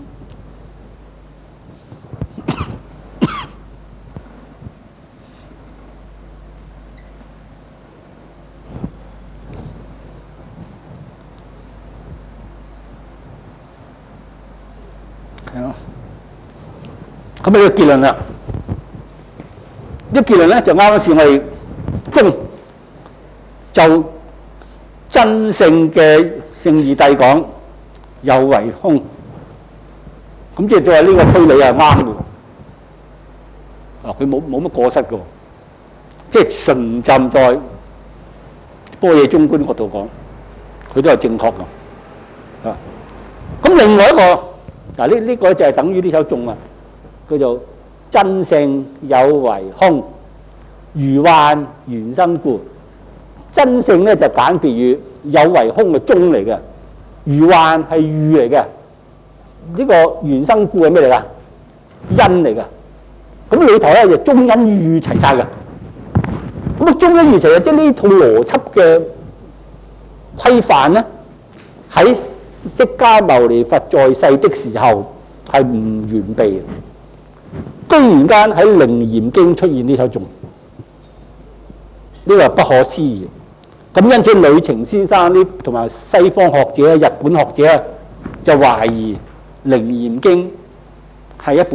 咁呢個結論啦，呢個結論咧就啱啱先我哋中就真正嘅聖義諦講有為空，咁即係就係呢個推理係啱嘅。啊，佢冇冇乜過失嘅，即係純站在般若中觀角度講，佢都係正確嘅。啊，咁另外一個嗱呢呢個就係等於呢首頌啊。叫做真性有為空，如幻原生故。真性咧就簡別於有為空嘅中嚟嘅，如幻係喻嚟嘅。呢個原生故係咩嚟㗎？因嚟㗎。咁裏頭咧就中因喻齊晒㗎。咁啊中因喻齊，即係呢套邏輯嘅規範咧，喺釋迦牟尼佛在世的時候係唔完備嘅。居然間喺《楞嚴經》出現呢首頌，呢個係不可思議。咁因此呂澄先生呢同埋西方學者、日本學者就懷疑《楞嚴經》係一本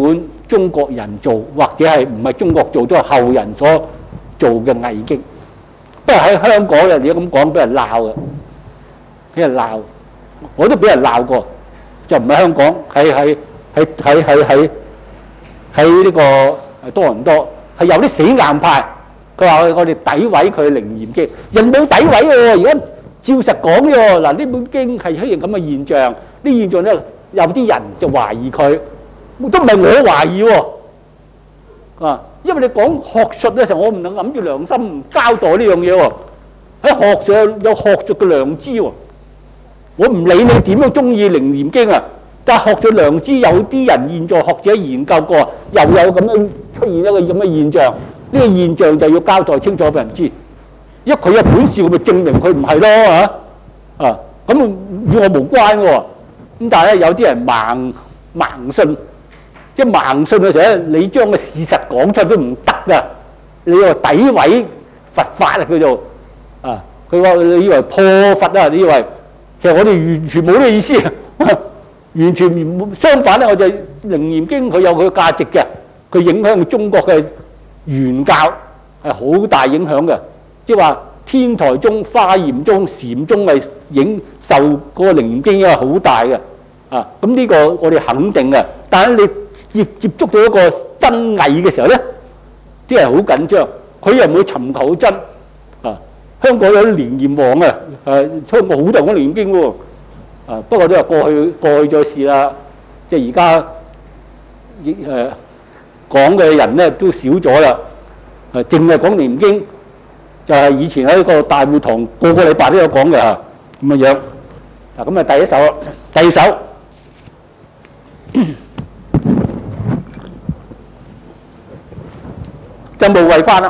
中國人做，或者係唔係中國做，都係後人所做嘅偽經。不過喺香港咧，你咁講俾人鬧啊，俾人鬧，我都俾人鬧過，就唔係香港，喺喺喺喺喺喺喺呢個多倫多，係有啲死硬派，佢話我哋詆毀佢《楞嚴經》，人冇詆毀喎，而家照實講嘅喎。嗱，呢本經係出現咁嘅現象，呢現象咧有啲人就懷疑佢，都唔係我懷疑喎，啊，因為你講學術嘅時候，我唔能揞住良心唔交代呢樣嘢喎。喺學上有學術嘅良知喎，我唔理你點樣中意《楞嚴經》啊，但係學術良知有啲人現在學者研究過，又有咁樣出現一個咁嘅現象，呢、這個現象就要交代清楚俾人知，因為佢有本事，我咪證明佢唔係咯嚇，啊，咁與我無關喎。咁但係咧有啲人盲盲信，即係盲信嘅時候咧，你將個事實講出都唔得㗎，你話詆毀佛法啊叫做啊，佢話你以為破佛啊，你以為其實我哋完全冇呢個意思，完全相反咧，我就《楞嚴經》佢有佢嘅價值嘅，佢影響中國嘅原教係好大影響嘅，即係話天台宗、華嚴宗、禪宗係影受嗰個《楞嚴經》影響好大嘅，啊，咁呢個我哋肯定嘅。但係你接接觸到一個真偽嘅時候咧，啲人好緊張，佢又唔會尋求真，啊，香港有啲楞嚴王啊，誒，香港好多人講《楞嚴經》喎，啊，不過都係過去過去咗事啦，即係而家誒講嘅人咧都少咗啦，誒，淨係講《楞嚴經》，就係以前喺個大會堂個個禮拜都有講嘅嚇，咁嘅樣。嗱，咁啊第一首，第二首就無為法啦。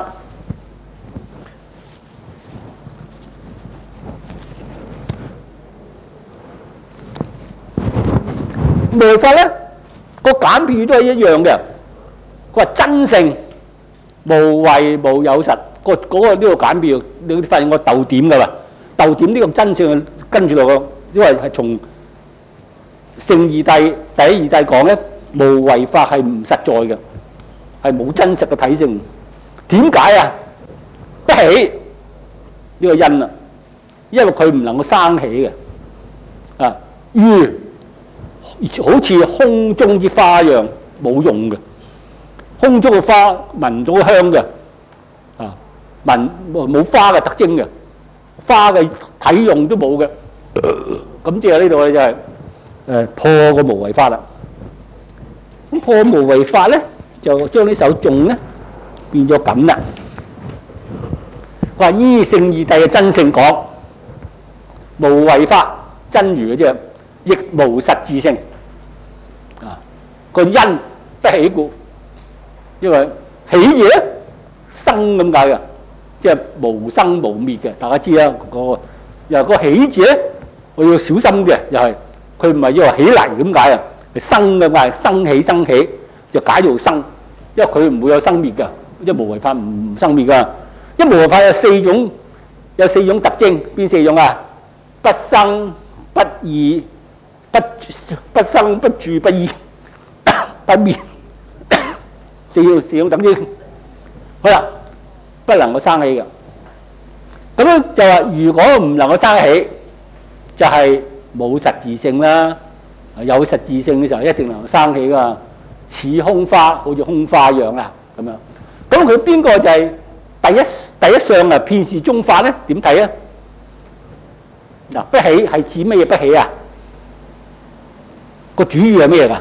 無為法咧個簡別都係一樣嘅，佢話真性無為無有實，個嗰個呢個簡別，你發現個逗點㗎嘛？逗點呢個真性跟住落個，因為係從聖義諦第一義諦講咧，無為法係唔實在嘅，係冇真實嘅體性。點解啊？不起呢個因啊，因為佢唔能夠生起嘅啊，如好似空中之花一樣冇用嘅，空中嘅花聞到香嘅啊，聞冇花嘅特徵嘅，花嘅體用都冇嘅，咁即係呢度咧就係誒破個無為法啦。咁破無為法咧，就將呢首頌咧變咗咁啦。佢話依聖義諦嘅真性講，無為法真如嘅啫，亦無實自性。啊，個因不起故，因為起嘢生咁解嘅，即係無生無滅嘅。大家知啦，個又個起字咧，我要小心嘅，又係佢唔係要話起嚟咁解啊，係生嘅解，生起生起就解做生，因為佢唔會有生滅嘅，因為無為法唔生滅㗎。因為無為法有四種，有四種特徵，邊四種啊？不生不異不不生不住不異不滅，四四種特徵。好啦，不能夠生起嘅。咁樣就話，如果唔能夠生起，就係冇實自性啦。有實自性嘅時候，一定能夠生起㗎。似空花，好似空花一樣啦，咁樣。咁佢邊個就係第一第一相啊？遍示中法咧，點睇啊？嗱，不起係指乜嘢不起啊？個主語係咩嘢㗎？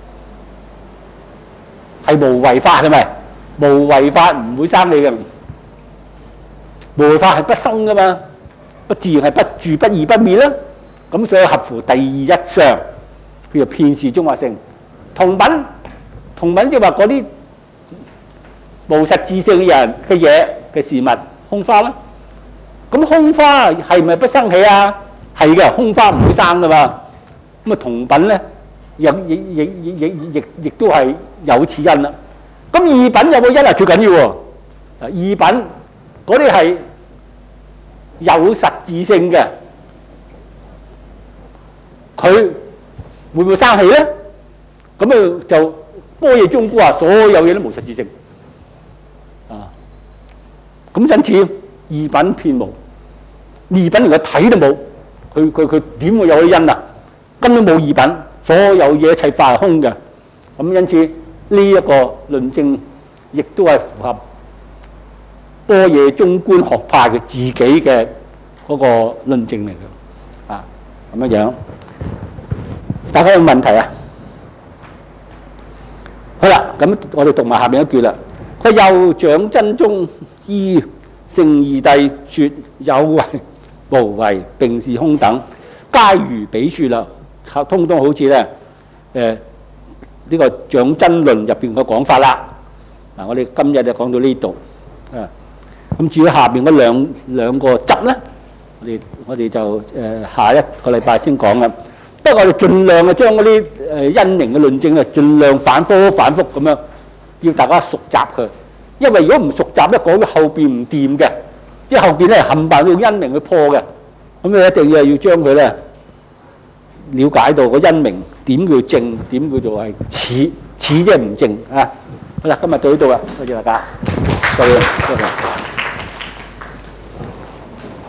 係無為法係咪？無為法唔會生起嘅，無為法係不生㗎嘛，不自然係不住不異不滅啦。咁所以合乎第二一相，叫做遍示中法性。同品同品即係話嗰啲無實自性嘅人嘅嘢嘅事物，空花啦。咁空花係咪不生起啊？係嘅，空花唔會生㗎嘛。咁啊同品咧，亦亦亦亦亦亦亦都係有此因啦。咁異品有冇因啊？最緊要喎。啊，異品嗰啲係有實自性嘅，佢會唔會生起咧？咁啊就般若中觀話所有嘢都無實質性啊。咁因此二品遍無，二品連個體都冇，佢佢佢點會有個因啊？根本冇二品，所有嘢一切法係空嘅。咁因此呢一個論證亦都係符合般若中觀學派嘅自己嘅嗰個論證嚟嘅啊，咁樣樣。大家有問題啊？好啦，咁我哋讀埋下面一句啦。佢又長真宗依聖義諦說有為無為並是空等，皆如彼說啦，通通好似咧誒呢個長真論入邊嘅講法啦。嗱，我哋今日就講到呢度啊。咁至於下邊嗰兩兩個執咧，我哋我哋就誒、呃、下一個禮拜先講啦。不過我哋盡量啊將嗰啲誒因形嘅論證啊，盡量反覆反覆咁樣，要大家熟習佢。因為如果唔熟習咧，講到後邊唔掂嘅，因為後邊咧冚唪唥用因明去破嘅，咁你一定要要將佢咧了解到個因明點叫正，點叫做係似，似即係唔正啊！好啦，今日到呢度啦，多謝大家，多謝多謝。